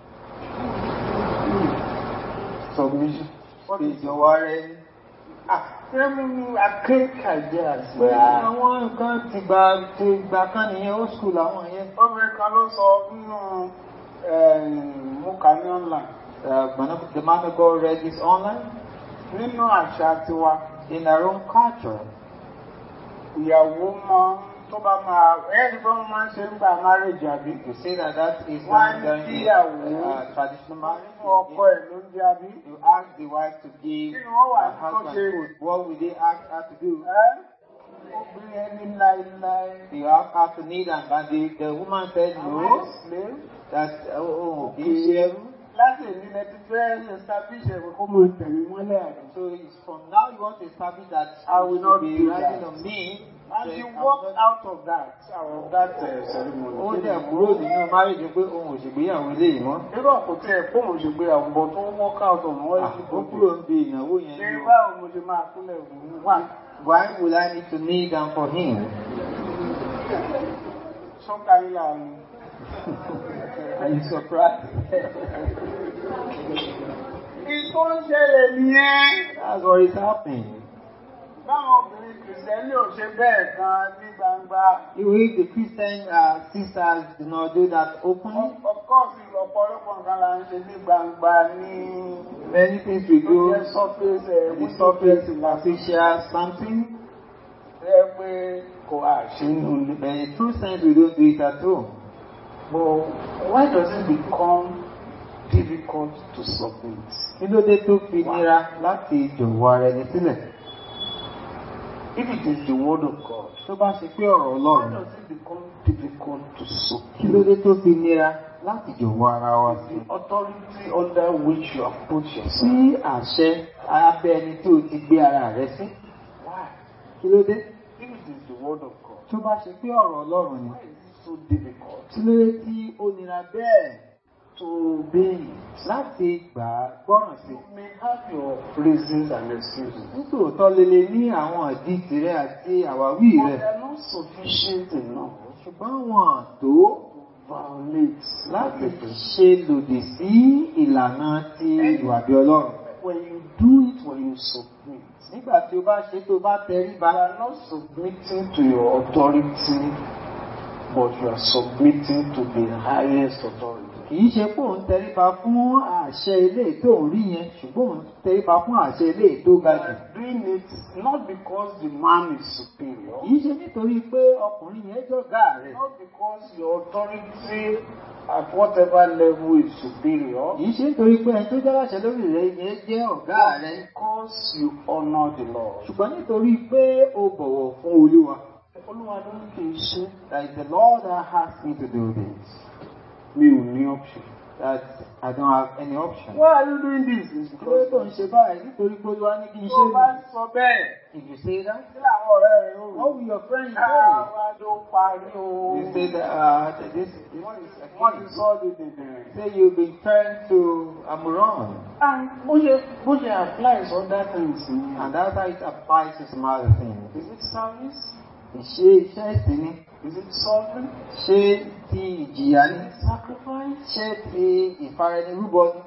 Submission. Ìjọwọ́ rẹ̀. Fẹ́mi akéèkà jẹ́ àṣẹ. Pé àwọn nǹkan ti gbà kan nìyẹn, old school àwọn yẹn. Obìnrin kan ló sọ nínú Múkà ní online. The man of God read this online. Nínú àṣà tiwa, In our own culture, ìyàwó mọ tó bá máa ẹ̀rí bá wọn máa ń ṣe nígbà marriage àbí. you say that is Wọ́n done ń during kíyàwó traditional marriage. nínú ọkọ ẹ̀ ló ń jẹ́ àbí. You ask the wife to give Kí ni wọ́n wà her ní kó husband ṣe? food. What will they ask her to do? Obìnrin ẹni láéláé. You ask her to kneel and the woman said Àwọn no. slave. That kì í ṣe ẹrú. Láti èmi lẹ ti fẹ́ establish ẹ̀wẹ̀ kó mo tẹ̀lé mọ́lẹ̀ àná. So it's from now you want to establish that I will not be do riding that. on me. And then you I'm walk not- out of that ceremony. Ó dẹ̀ kúrò nínú marriage pé òun ò ṣègbéyàwó eléyìí mọ́. Irú àpótí ẹ̀ fóun ṣe gbé àwùbọ̀ tó walk out of wọ́n yìí Ó kúrò ń bi ìnáwó yẹn ṣe ní o. báwo mo ṣe máa kúnlẹ̀ òun wà. Why will I need to kneel down for him? Sọ́kà yìí là ń. Are you surprised? Ìtọ́ ń ṣẹlẹ̀ nìyẹn. That's what is happening. Báwọn obìnrin kìrìsìtẹ́nì ò ṣe bẹ́ẹ̀ gan ní gbangba. If the Christian sisters do not do that openly, Of course, ọ̀pọ̀lọpọ̀ nǹkan là ń ṣe ní gbangba ní. many things we do, Ó jẹ́ surface the surface superficial something, Ẹ pé kò àṣínú ní. but in the true sense we don't do it at all. But why does it become difficult to submit? Kí ló dé tó fi nira láti jọ̀wọ́ ara ẹni sílẹ̀? If it is the word of God, Tó bá ṣe pé ọ̀rọ̀ why Ọlọ́run, does it become difficult to kí ló submit? dé tó fi nira láti jọ̀wọ́ ara wa sí? The authority under which you have put yourself. Sí àṣẹ abẹ́ ẹni tí o ti gbé ara rẹ sí. Why? Kí ló dé? If it is the word of God, Tó bá ṣe pé ọ̀rọ̀ Ọlọ́run ni, why is it so difficult kí ló dé tí ó nira bẹ́ẹ̀ to obey it? láti gbà á gbọ́ràn sí? You may have your reasons and excuses, Nítòótọ́ lele ní àwọn ìdí tirẹ̀ àti àwáwí but rẹ̀, they are not sufficient enough ṣùgbọ́n wọn tó to violate láti the ṣe lòdì sí ìlànà ti ìwà bí Ọlọ́run. When you do it, when you submit, Nígbà tí o bá ṣe tó bá tẹríba, you are not submitting to your authority, but you are submitting to the highest authority. kìí ṣe pé òun tẹríba fún àṣẹ ilé tó ń rí yẹn, ṣùgbọ́n òun tẹríba fún àṣẹ ilé tó ga You jù. are doing it not because the man is superior, Kìí ṣe nítorí pé ọkùnrin yẹn jọ̀gá rẹ̀. not because your authority at whatever level is superior, Kìí ṣe nítorí pé ẹni tó jẹ́ aláṣẹ lórí rẹ̀ yẹn jẹ́ ọ̀gá but rẹ̀. because you honor the Lord. Ṣùgbọ́n nítorí pé o bọ̀wọ̀ fún Olúwa. Olúwa ló ń kì í ṣe. That is the Lord that asked me to do this. Mi ò ní option. That I don't have any option. Why are you doing this? It's Kí ló tó ń ṣe báyìí nítorí pé Olúwa ní kí n ṣe tó bá nì? sọ bẹ́ẹ̀, If you say that, kí làwọn ọ̀rẹ́ rẹ̀ ó what will your friends say? Àwa ló parí o. You say that this is Wọ́n ti sọ ọ́ di dèdè. say you've been turned to Amuron. And bó ṣe applies other things ni. And that's how it applies to some other things. Is it service? Ìṣe iṣẹ́ ìsìn ni. Is it suffering? Ṣé ti ìjìyà ni? Is it sacrifice? Ṣé ti ìfaraẹnirúbọ ni?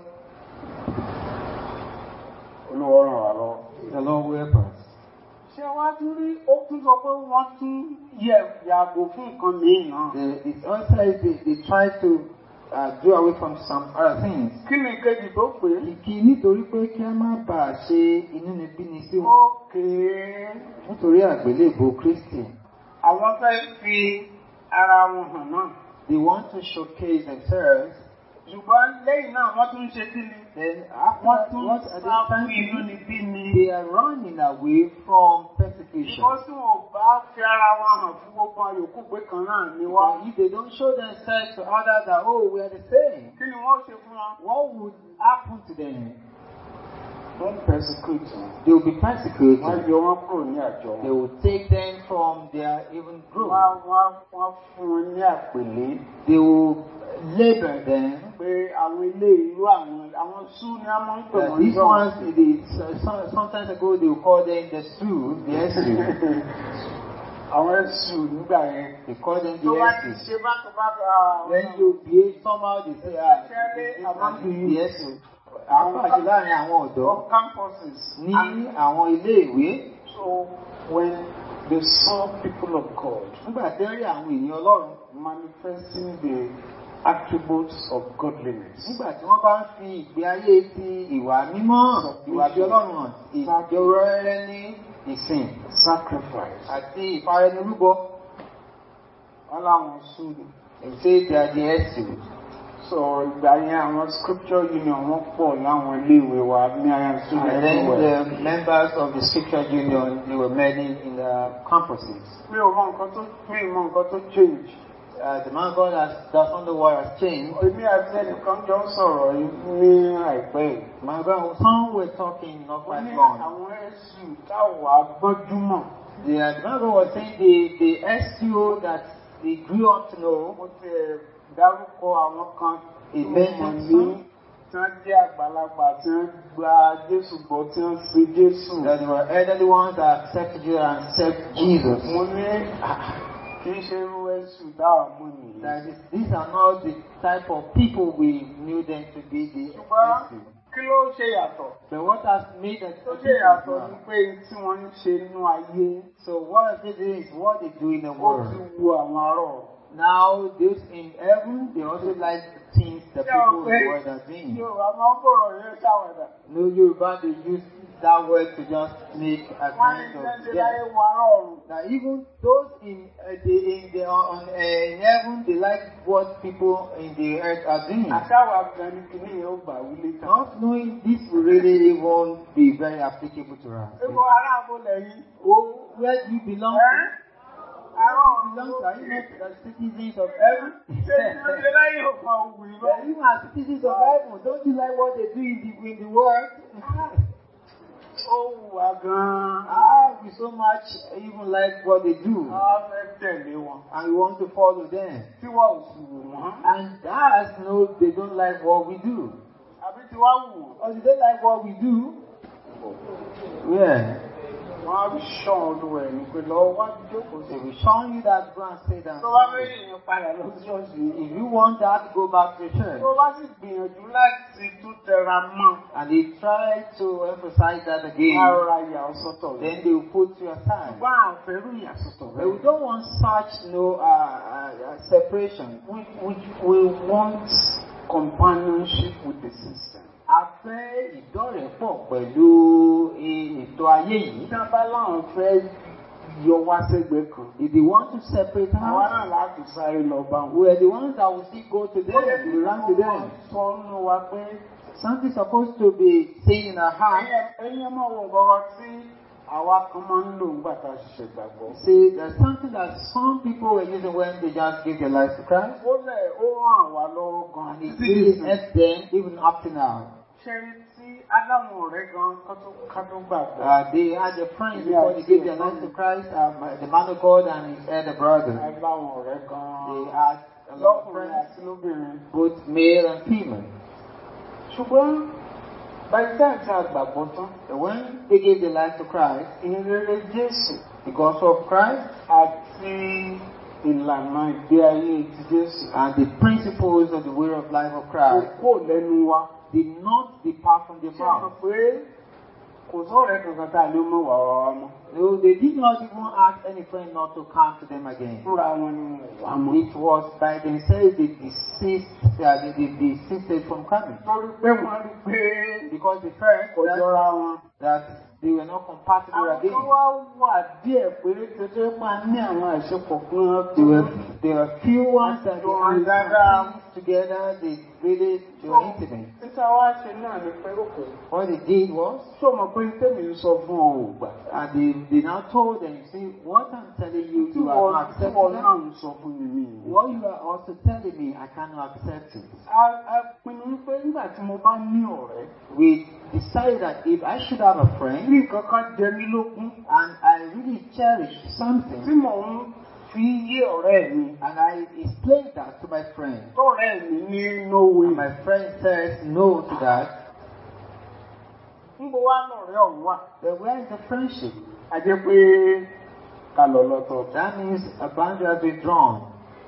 Olúwa ràn wá lọ. The Lord will help us. Ṣé wá tún rí ó tún sọ pé wọ́n tún yàgò fún nǹkan mìíràn? It also says they try to do away from some other things. Kí ni ìkejì tó pè é? Kìkì nítorí pé kí a má bàa ṣe inúnibíni sí wọn. Ókè. Nítorí àgbélébùú Kristi. Àwọn fẹ́ fi ara wọn hàn náà. They want to showcase themselves. Ṣùgbọ́n lẹ́yìn náà wọ́n tún ń ṣe kí ni? Then Wọ́n after tún what sá are they fún trying inú to do? níbí ni. They are running away from persecution. Because tí wọn ò bá fi ara wọn hàn fún gbogbo àyòkù pé kan náà ni wá. If they don't show themselves to others that, oh, we are the same, Kí ni wọ́n ṣe fún wọn? what would happen to them? Don't persecute them. They will be persecuted. Wọ́n yọ wọ́n kúrò ní àjọ They wọn. will take them from their even group. Wọ́n fún wọn ní àpèlé They will label them. pé àwọn ilé ìlú àwọn sú ni a máa ń pè wọ́n These jọ. ones, sometimes ago, they will call them the SU, the SU. Àwọn ẹ̀sùn nígbà yẹn. They call them Tó the bá ti SU. ṣe bákan When you behave somehow, they say, the SU. Àwọn àti láàrin àwọn ọ̀dọ́ of campuses. ní àwọn ilé ìwé. So when they saw people of God Nígbà tí wọ́n rí àwọn ènìyàn Ọlọ́run, manifesting the attributes of godliness, nígbà tí wọ́n bá ń fi ìgbé ayé ti ìwà mímọ́ hàn, ìwà bí Ọlọ́run hàn, ìjọrẹ́rẹ́ ní ìsìn sacrifice, àti ìfaraẹnirúbọ, wọ́n láwọn sú ni. say they are the SU. So ìgbà yẹn àwọn scripture union wọ́n pọ̀ láwọn iléèwé wa ní àyà student And then everywhere. the members of the Scripture Union, they were many in the campuses. Mi ò mọ nǹkan tó change. The man God that's on the world has changed. Èmi àti ẹnìkan jọ ń sọ̀rọ̀ ní àìpẹ́ yìí. My God, some were talking not Wọ́n quite ní long. àwọn ẹ̀sùn táwa gbọ́njúmọ̀. The man God was saying the SU that they grew up to know, Mo ti dárúkọ àwọn kan He tó mentioned mọ̀ ní tí wọ́n jẹ́ àgbàlagbà tí wọ́n gba Jésù gbọ́ tí wọ́n ṣe Jésù. that they were elderly ones that accepted you and accept Jesus. Mo ní kì í ṣe irú ẹ̀sùn dáhà mú nìyí. That these are not the type of people we knew them to be the Ṣùgbọ́n SU. kí ló ṣe yàtọ̀? But what has made us Tó ṣe yàtọ̀ ni pé tí wọ́n ń ṣe nínú ayé. so what they do is what they do in the Ó world. ti wu àwọn ará ọ̀run. Now, those in heaven, they also like things the people in the world are doing. Yorùbá máa ń fọ̀rọ̀ yẹn ṣàwàdà. No, Yoruba, they use that word to just make a Wọ́n ní kind of ṣẹ́ńṣẹ́ jest. láyé wọn ará ọ̀run. Now, even those in heaven, they like what people in the earth are doing. Àṣàwà gan ni kìíní yẹn ó gbà wílé kan. Not knowing this will really even be very applicable to us. Ewo ará àbọ̀lẹ̀ yìí. Oh, where do you belong to? Ará ọ̀run Belong ló to? Are you not the citizens of heaven? ṣẹ́ńṣẹ́ láyé ọ̀pọ̀ òwú ìbá. But you are citizens of heaven. Don't you like what they do in the world? Ó wù wá gan-an. We so much even like what they do, A fẹ́ tẹ̀lé wọn. and we want to follow them. Tí wọ́n ò sì wù wọ́n. And that's no, they don't like what we do. Àbí tí wọ́n wù wọ́n. Or do they like what we do? Yeah. Wọ́n á fi ṣán olúwa ẹ̀ ní pé lọ́wọ́ wá jókòó sí. They will show you that, go and sit down. Tó bá fẹ́ yìnyín padà lọ sí ṣọ́ọ̀ṣì. If you want that, go back to church. Tó bá sì gbìyànjú láti tún tẹra mọ́. And they try to emphasize that again. Ara ìyà ọ̀sọ̀tọ̀ rẹ̀. Then they will put you aside. Ṣùgbọ́n àwọn fẹ́rù ìyàsọ̀tọ̀ But rẹ̀. we don't want such separation. We want companionship with the system. A fẹ́ ìdọ́rẹ̀pọ̀ pẹ̀lú ètò ayé yìí. Tí wọ́n bá láwọn fẹ́ yọ wá sẹ́gbẹ̀ẹ́ kan. If they want to separate Àwa us, náà láti sáré lọ bá wọn. we are the ones that will still go to them. We run to them. Sọ nínú wa pé Something supposed to be seen in our heart. ẹ̀yin ọmọ wo gbọ́rọ̀ tí àwa kan máa ń lò nígbà tá a ṣẹ̀ṣẹ̀ gbàgbọ́. See, there's something that some people were using when they just give their life to Christ. Ó ràn wá lọ́wọ́ gan-an. And it really helps them even up to now. Ṣẹ́rí tí Ádámù ọ̀rẹ́ gan ká tó gbàgbọ́. They had a friend before they gave their life to Christ, the man of God and his elder brother. Ádámù ọ̀rẹ́ gan. They had a lot of Lọ́kùnrin friends, àti lóbìnrin. both male and female. Ṣùgbọ́n by the time tí a gbàgbọ́ tán, So when they gave their life to Christ, ìrere Jésù the gospel of Christ àti ìlànà ìgbé ayé ti Jésù and the principles of the way of life of kò Christ kó lẹ́nu wa. did not depart from their Ṣé o mọ̀ mouth. pé kò sọ̀rọ̀ kankan tá a lè mọ̀ wà wá mọ́? No, they did not even ask any friend not to come to them again. Fúnra wọn ni wà mọ́. It was by themselves they desisted from coming. Torí pé wọ́n rí pé Because they felt kò jọra wọn. that they were not compatible Àwọn again. kan wá wà díẹ̀ pé tètè máa ní àwọn àìsèpọ̀ fún There were few ones that they Join had together. together, they were intimate. Títà wá ṣe náà ni pé òkè. What they did was, Ṣé o mọ̀ pé tèmi ń sọ fún ọ ò gbà? and they now told them, you see, what I'm telling you, Tí you are not wọ́n accepting náà that. ń sọ fún mi nìyí. What you are also telling me, I cannot accept it. A pinnu wípé nígbà tí mo bá ní ọ̀rẹ́. We decided that if I should have a friend, Ní nǹkan kan jẹ mí lógún. and I really cherish Tí something, mò ń fi yé ọ̀rẹ́ mi. and I explained that to my friend, Tọ́rẹ́ mi ní no way. and my friend says no to that, Ń bọ̀ wá lọ̀rẹ́ ọ̀hún wà. then where is the friendship? A jẹ́ pé ká lọ lọ́tọ̀ọ̀tọ̀. That means a boundary has been drawn.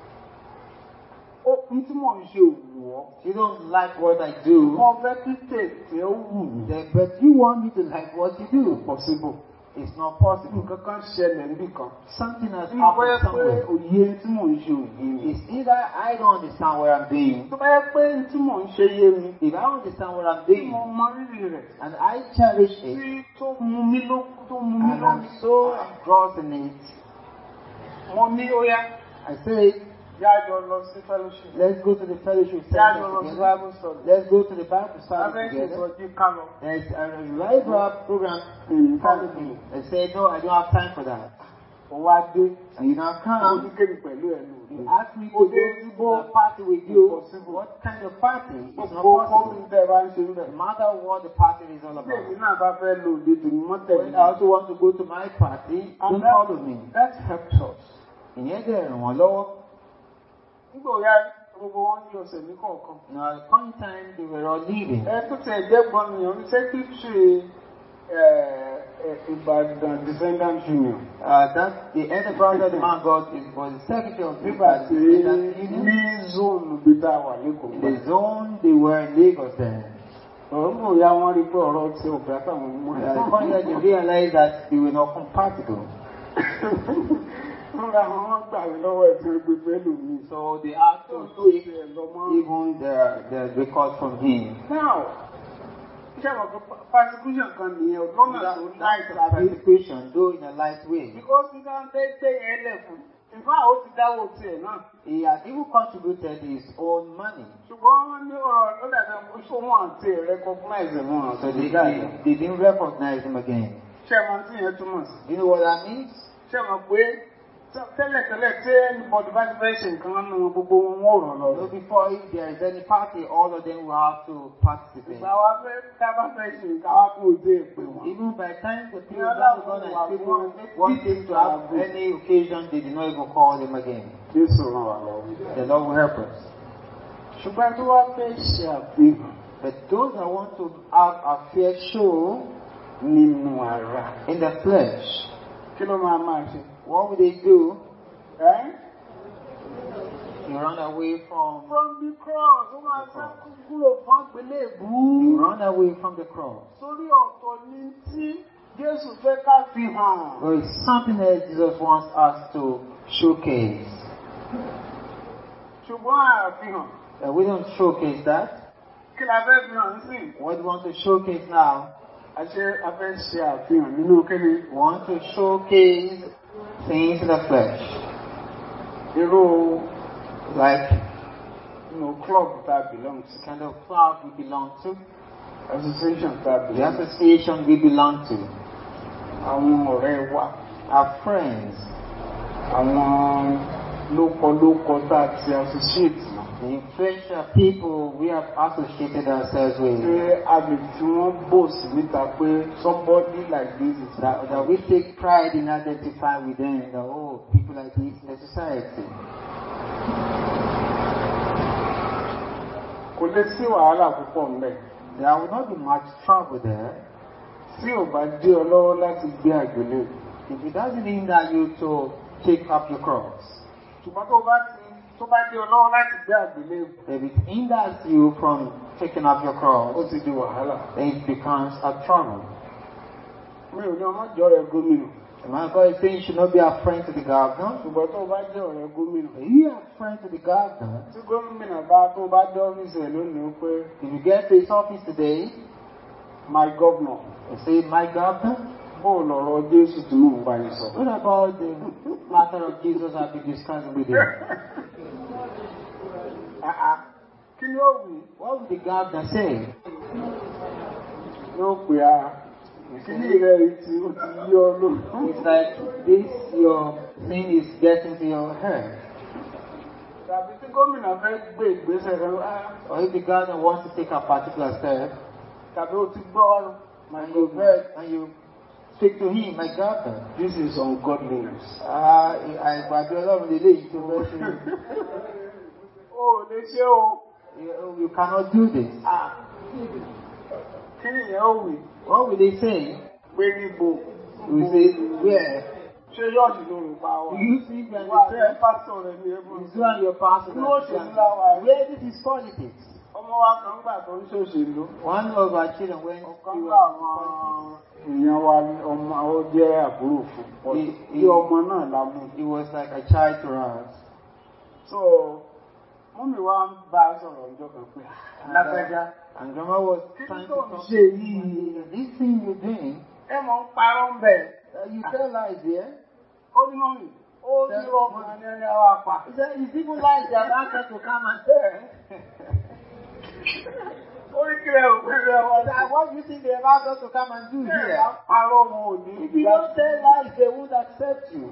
N tí mò ń ṣe òwú ọ́. You don't like what I do, Wọ́n fẹ́ kí tètè ó wù mí. but you want me to like what you do. Possible. It's not possible. Nǹkan kan ṣẹlẹ̀ níbì kan. Something has Mo bá yẹ happened pé somewhere. òye tí mò ń ṣe òye mi. It's either I don't understand what I'm doing. Tó bá yẹ pé tí mò ń ṣe yé mi. If I understand what I'm Tí doing, mo mọ rírì rẹ̀. and I cherish it, Tí tó mú mi lókun tó mú mi and I'm lókun. so engrossed in it, Mo ní ó yá. I say, Yájọ lọ sí fellowship. let's go to the fellowship Yájọ center lọ sí together. Bible study. Let's go to the Bible study Abẹ́ together. ìṣèjọjí ká lọ. There's a revival program. Follow me. I say, no, I don't have time for that. Ó wá dé. And you now Mo come, ní kébi pẹ̀lú ẹnu. you ask me to go to a party with you. What kind of party? It's not Gbogbo possible. fọ́ọ̀mù tẹ́ ẹ bá ń ṣe ń bẹ̀. No matter what the party is all Bí èmi about. náà bá fẹ́ lo òde tèmi mọ́ tẹ̀lé. When I also want to go to my party, don't follow me. That helps us. Ìyẹn dẹ̀ ràn wọ́n lọ́wọ́. Nígbà òyà gbogbo wọn ní ọ̀sẹ̀ ní kọ̀ọ̀kan. Now, at the point in time, they were all leaving. Ẹ tó tẹ̀ jẹ́ gbọ́n mi, òun sẹ́kítírì Ìbàdàn Descendant Union. That the elder brother of the man God was the secretary of the Nígbà tí Union. ní zóònù bí tá a wà lẹ́kọ̀ọ́. In the zone, they were in Lagos then. Ọ̀rọ̀ mọ̀ ya wọ́n rí pé ọ̀rọ̀ tí ò bá táwọn mú At the point that they realized that they were not compatible. Fúnra wọn gbà lọ́wọ́ ẹ̀sìn gbẹgbẹ́ lòmí. So they had to take even the record from him. Now, ṣé àwọn persecution kan nìyẹn lọ́nà tó láì tàbí. Persecution, though in a light way. Because he can take yẹn lẹ̀ fún. In fact, ó ti dáwọ́ tiẹ̀ náà. He had even contributed his own money. Ṣùgbọ́n wọ́n ní ọ̀rọ̀ lọ́dà kan ṣó wọn àti recognize wọn. So they didn't recognize him again. Ṣé ẹ máa ń tí yẹn túmọ̀ sí? You know what that means? Ṣé ẹ mọ̀ pé tẹ́lẹ̀tẹ́lẹ̀ tí anybody bá ti fẹ́ ṣe nǹkan nínú gbogbo wọn wọ́n rọ̀ lọ. So before if there is any party, all of them will have to participate. Ìgbà wa fẹ́ tá a bá fẹ́ ṣe nǹkan wá fún òde ìpè wọn. Even by the time the people and people wanted to have any occasion, they did not even call him again. Jésù ràn wá lọ́wọ́. The Lord will help us. Ṣùgbọ́n tí wọ́n fẹ́ ṣe àfihàn. But those that want to have a fair show nínú ara. In the flesh, Kí ló máa ṣe? what would they do? Eh? You run away from the cross. Ó máa sá kúrò fún àgbélébùú. you run away from the cross. Sórí ọ̀tọ̀ ni tí Jésù fẹ́ ká fi hàn. There is something else Jesus wants us to showcase. Ṣùgbọ́n àfihàn. We don't showcase that. Kí la fẹ́ fi hàn sí? What we want to showcase now, A fẹ́ ṣe àfihàn nínú kíni. we want to showcase things in the flesh. Irú Like club that belongs the kind of club we belong to, association that the belongs association we belong to, àwọn ọ̀rẹ́ wa, our friends, àwọn lókọ tá a ti associate mọ́. the influential people we have associated ourselves with. Ṣé a lè fi wọ́n bòsì níta pé somebody like this is That we take pride in identifying with them, that people like this in the society. Kò lè sí wàhálà púpọ̀ ńbẹ̀. There will not be much trouble there Tí ò bá dé ọ lọ́wọ́ láti gbé àgbélé. if it doesn't hinder you to take up your cross. Ṣùgbọ́n tó bá dé ọ lọ́wọ́ láti gbé àgbélé. If it hinders you from taking up your Ó cross, ti di wàhálà. then it becomes a trouble. Mi ò ní ọmọ jọ rẹ gómìnà. The man of God is saying you should not be a friend to the governor. Ṣùgbọ́n tó bá jẹ́ ọ̀rẹ́ gómìnà. If you are a friend to the governor, Tí gómìnà tó bá dé ọ́fíìsì ẹ̀ lónìí ó pé if you get to his office today, my governor. you say, my governor, Bó lọ̀rọ̀ Jésù tí mò ń bá yín sọ. what about the matter of Jesus I've been discussing with you? Kí ni ó wí? What would the governor say? Yóò pè á. Kí ni ìrẹ́ ti ó ti yí ọ lóhùn? It's like this, your thing is getting to your head. Tàbí tí gómìnà fẹ́ gbé ìgbésẹ̀ rẹ̀ Or if the governor wants to take a particular step, tàbí ó ti gbọ́ and you read and you speak to him, my governor, this is ungodliness. I gbàgbé Ọlọ́run lélẹ̀ yìí tó fẹ́ ṣe. Ó lè ṣe o. You cannot do this. Kí ni ìyẹn ó wí? What will they say? Pé níbo? We say, where? Ṣé yọ̀ọ̀dì ló ń pa wa? Do you think that Wà á the fẹ́ church pásítọ̀ rẹ̀ ní ẹ̀bùn? is you and your pastor? Kí ló ṣe ń lá wa? Where this is politics. Ọmọ wa kan gbà tó ń ṣòṣèlú. One of our children went Ọ̀kan to gbà àwọn èèyàn wa ọmọ ó jẹ́ àbúrò fún. Bí ọmọ náà la mú. He was like a child to us. So, mọ́mí wa ń bá a sọ̀rọ̀ ọjọ́ kan pé lágbájá. And grandma was Kí trying tó to ń talk. ṣe yìí? This thing you're doing, Ẹ mọ̀ ń parọ́ ń bẹ̀. you tell lies here. Ó ní mọ́mí. Ó ní ọkùnrin ní ẹni àwọn apá. He said, it's even lies that asked us to come and say. Ó ní kílẹ̀ òpinlẹ̀ wọn. What do you think they have asked us to come and do Bẹ́ẹ̀ here? bá parọ́ wọn ò ní. If you don't tell lies, they won't accept you.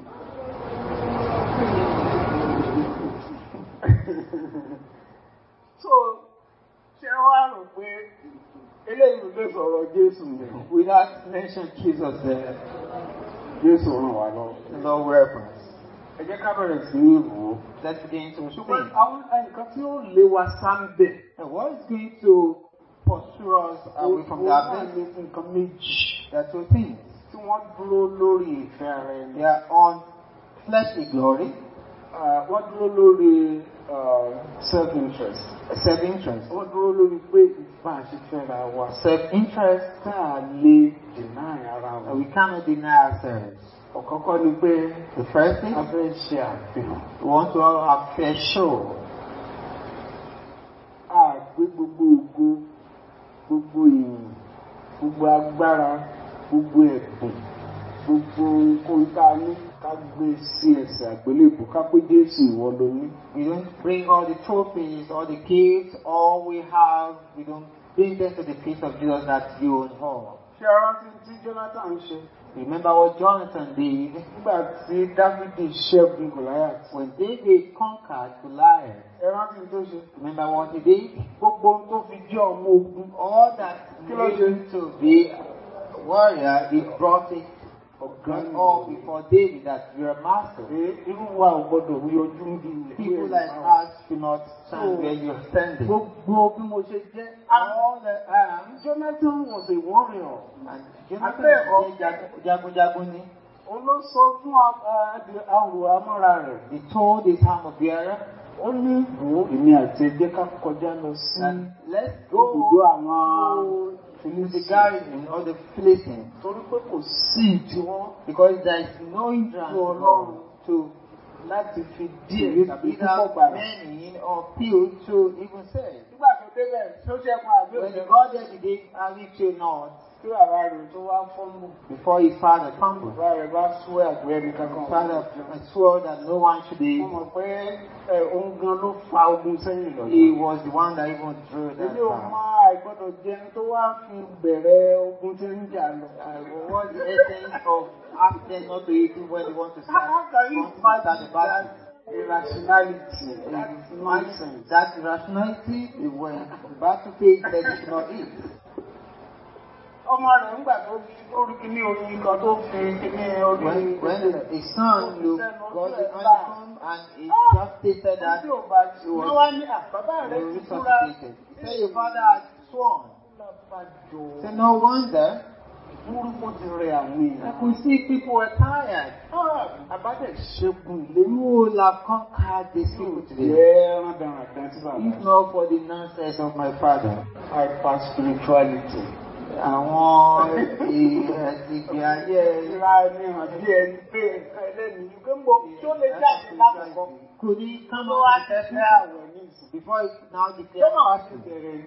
So, ṣé wàá rò pé eléyìí ló sọ̀rọ̀ Jésù yẹn? Without mention Jesus there, Jésù ràn wá lọ. the Lord will help us. Ẹ jẹ́ ká bẹ̀rẹ̀ sí ní wò ó. Let's begin to Ṣùgbọ́n think. àwọn nǹkan tí ó lé wa sáńbẹ̀. And what is going to pursue us away from that Ó place? ní nǹkan méjì There are two things. tí wọ́n dúró lórí ìfẹ́ ara ẹni. They are on fleshly glory, Wọ́n dúró lórí self-interest. self-interest. Wọ́n dúró lórí pé ìfà àṣìfẹ́ra wa. Self-interest, Tá a lè deny ara wa. we cannot deny ourselves. Ọ̀kọ́kọ́ ni pé The first thing, a fẹ́ ṣe àfihàn. we want to have a fair show. A gbé gbogbo ògo, gbogbo ìyìn, gbogbo agbára, gbogbo ẹ̀bùn, gbogbo nǹkan tá a ní ká gbé sí ẹsẹ̀ àgbélébùú ká pé Jésù ìwọ ló ní. We don't bring all the trophies, all the gifts, all we have. We don't bring them to the feet of Jesus that you own all. Ṣé ẹ rántí tí Jonathan ṣe? Remember what Jonathan did Nígbà tí Dáfídì ṣẹ́gun Gòláyátì. when David conquered Goliath. Ẹ rántí tó ṣe? Remember what he did? Gbogbo ohun tó fi jẹ́ ọmọ ogun. All that made him to be a warrior, he brought it all before David that you're a master. Irú wa ò gbọdọ̀ yọjú níbi People like us should not stand where you're standing. Gbogbo bí mo ṣe jẹ́. All the Jonathan was a warrior. and Jonathan jagunjagun ni. Ó ló sọ fún àrùn amọ́ra rẹ̀. He told his armor bearer Ó ní ìbò èmi àti ẹgbẹ́ ká kọjá lọ sí that let's ibùdó go àwọn to the garrison or the Philistines, torí pé kò sí ìdíwọ́ because there is no hindrance fún Ọlọ́run to láti fi use díẹ̀ tàbí púpọ̀ either gbàgbà. many or few to even say. Nígbà tó débẹ̀ tó ṣẹ́gun àbí When he òṣèlú got there, he did reach you not tí bàbá rẹ̀ tó wá fọ́nmù. before his father fumbled. Bàbá rẹ̀ bá sú àgbẹ̀ ẹni His kankan. father swore that no one should be. Wọ́n mọ̀ pé òun gan ló fa ogun sẹ́yìn lọ. He was the one that even drew that Ilé ò far. mọ àìgbọ́dọ̀ jẹun tó wá fi bẹ̀rẹ̀ ogun tí ń jà lọ. What's the essence of asking them not to eat when they want to start, How can you start the imagine battle? that irrationality? That's nonsense. That irrationality, when the battlefield said you should not eat. Ọmọ rẹ̀ ń gbà tó fi orí kíní oyin kan tó fi kíní orí. When his son looked, got the honeycomb and he just tasted that, Tí ò bá it tí wọ́n was wá ní àbábá rẹ̀ ti kúra. resuscitated. He said, your father had sworn. He said, no wonder. Múrúkú ti rẹ̀ àwọn I èèyàn. could see people were tired. Àbádẹ̀ ṣẹ́gun ìlérí. You will have conquered these people today. Jẹ́ rándanràdan tí bàbá. If not for the nonsense of my father. Hyper spirituality. Àwọn ìgbé ayé Ìlà ni hàn bí ẹni pé nǹkan ẹlẹ́ni ní pé mo tó lè jáde lákòókò. could he come Tó out wá and ti test fẹ́ àwẹ̀ ní ìsìn. before he now Tó declared máa ti fasting? bẹ̀rẹ̀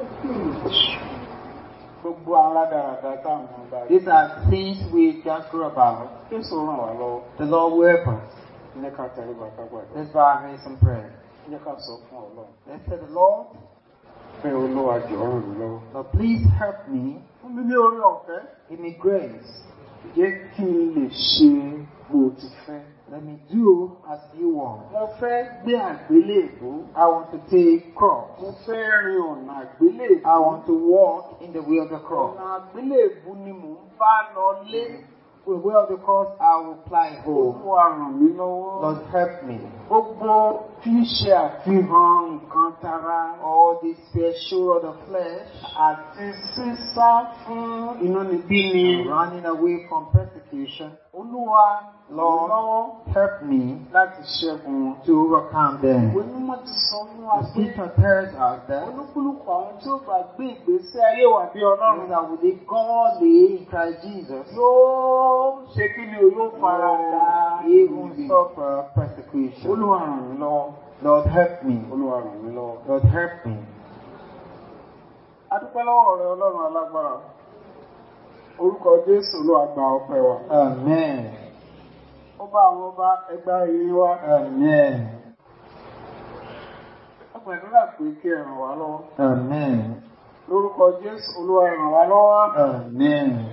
gbogbo àwọn rádaràda táwọn ọba yìí. These are things we just go about. Jésù ràn wá lọ́wọ́. The Lord will help us. Ní ká tẹ̀lé bàtà gbàgbọ́. Let's bow our heads and pray. Ní ká sọ fún Ọlọ́run. Let's say, the Lord, Pé Olúwa jọ̀ọ́ ràn mí lọ́wọ́. Lord, please help me. Fún mi ní orí ọ̀fẹ́. Give me grace. Jẹ́ kí n lè ṣe bó ti fẹ́. Let me do as you want. Mo fẹ́ gbé àgbélébùú. I want to take cross. Mo fẹ́ rin ọ̀nà àgbélébùú. I want to walk in the way of the cross. Ọ̀nà àgbélébùú ni mò ń bá lọ lé. The way of the cross, I will fly home. Olúwa ràn mí lọ́wọ́. Lord, help me. Gbogbo tí ń ṣe àfihàn nǹkan tara. All this special of the flesh, Àti sísá fún inúnibíni. running away from persecution. Olúwa Lord, lọ́wọ́ help me láti ṣẹ́gun wọn. to overcome them. Onímọ̀ ti sọ fún wa The pé scripture tells us that olúkúlùkù àwọn tí ó bá gbé ìgbésí ayé wà bí those Ọlọ́run that will be godly in Christ Jesus yóò ṣe kí ni o yóò fara da even suffer persecution. Olúwa ràn mí lọ́wọ́. Lord, help me. Olúwa ràn mí lọ́wọ́. Lord, help me. A dúpẹ́ lọ́wọ́ rẹ Ọlọ́run alágbára. Orúkọ Jésù ló àgbà ọpẹ́ wa. Amen. Ọba àwọn ọba ẹgbà ìyìn wa. Amen. A gbàdúrà pé kí ẹ ràn wá lọ́wọ́. Amen. Lórúkọ Jésù Olúwa ràn wá lọ́wọ́. Amen.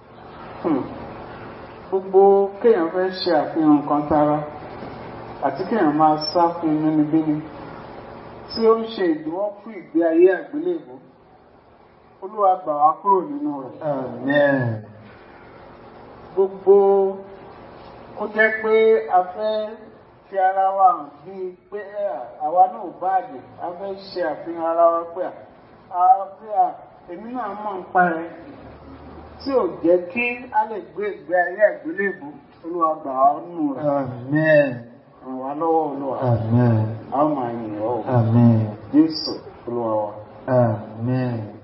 Gbogbo kéèyàn fẹ́ ṣe àfihàn nǹkan tara àti kéèyàn máa sá fún inúnibíni tí ó ń ṣe ìdíwọ́ fún ìgbé ayé àgbélébùú. Olúwa gbà wá kúrò nínú rẹ̀. Amen. Gbogbo ó jẹ́ pé a fẹ́ fi ara wa hàn bíi pé àwa náà báàgì, a fẹ́ ṣe àfihàn ara wa pé èmi náà mọ̀ ń pa ẹ̀ tí ò jẹ́ kí a lè gbé ìgbé ayé àgbélébùú. Olúwa gbà wá nínú rẹ̀. Amen. Ràn wá lọ́wọ́ Olúwa. Amen. A ó máa yìn ọ́. Amen. Jésù Olúwa wa. Amen.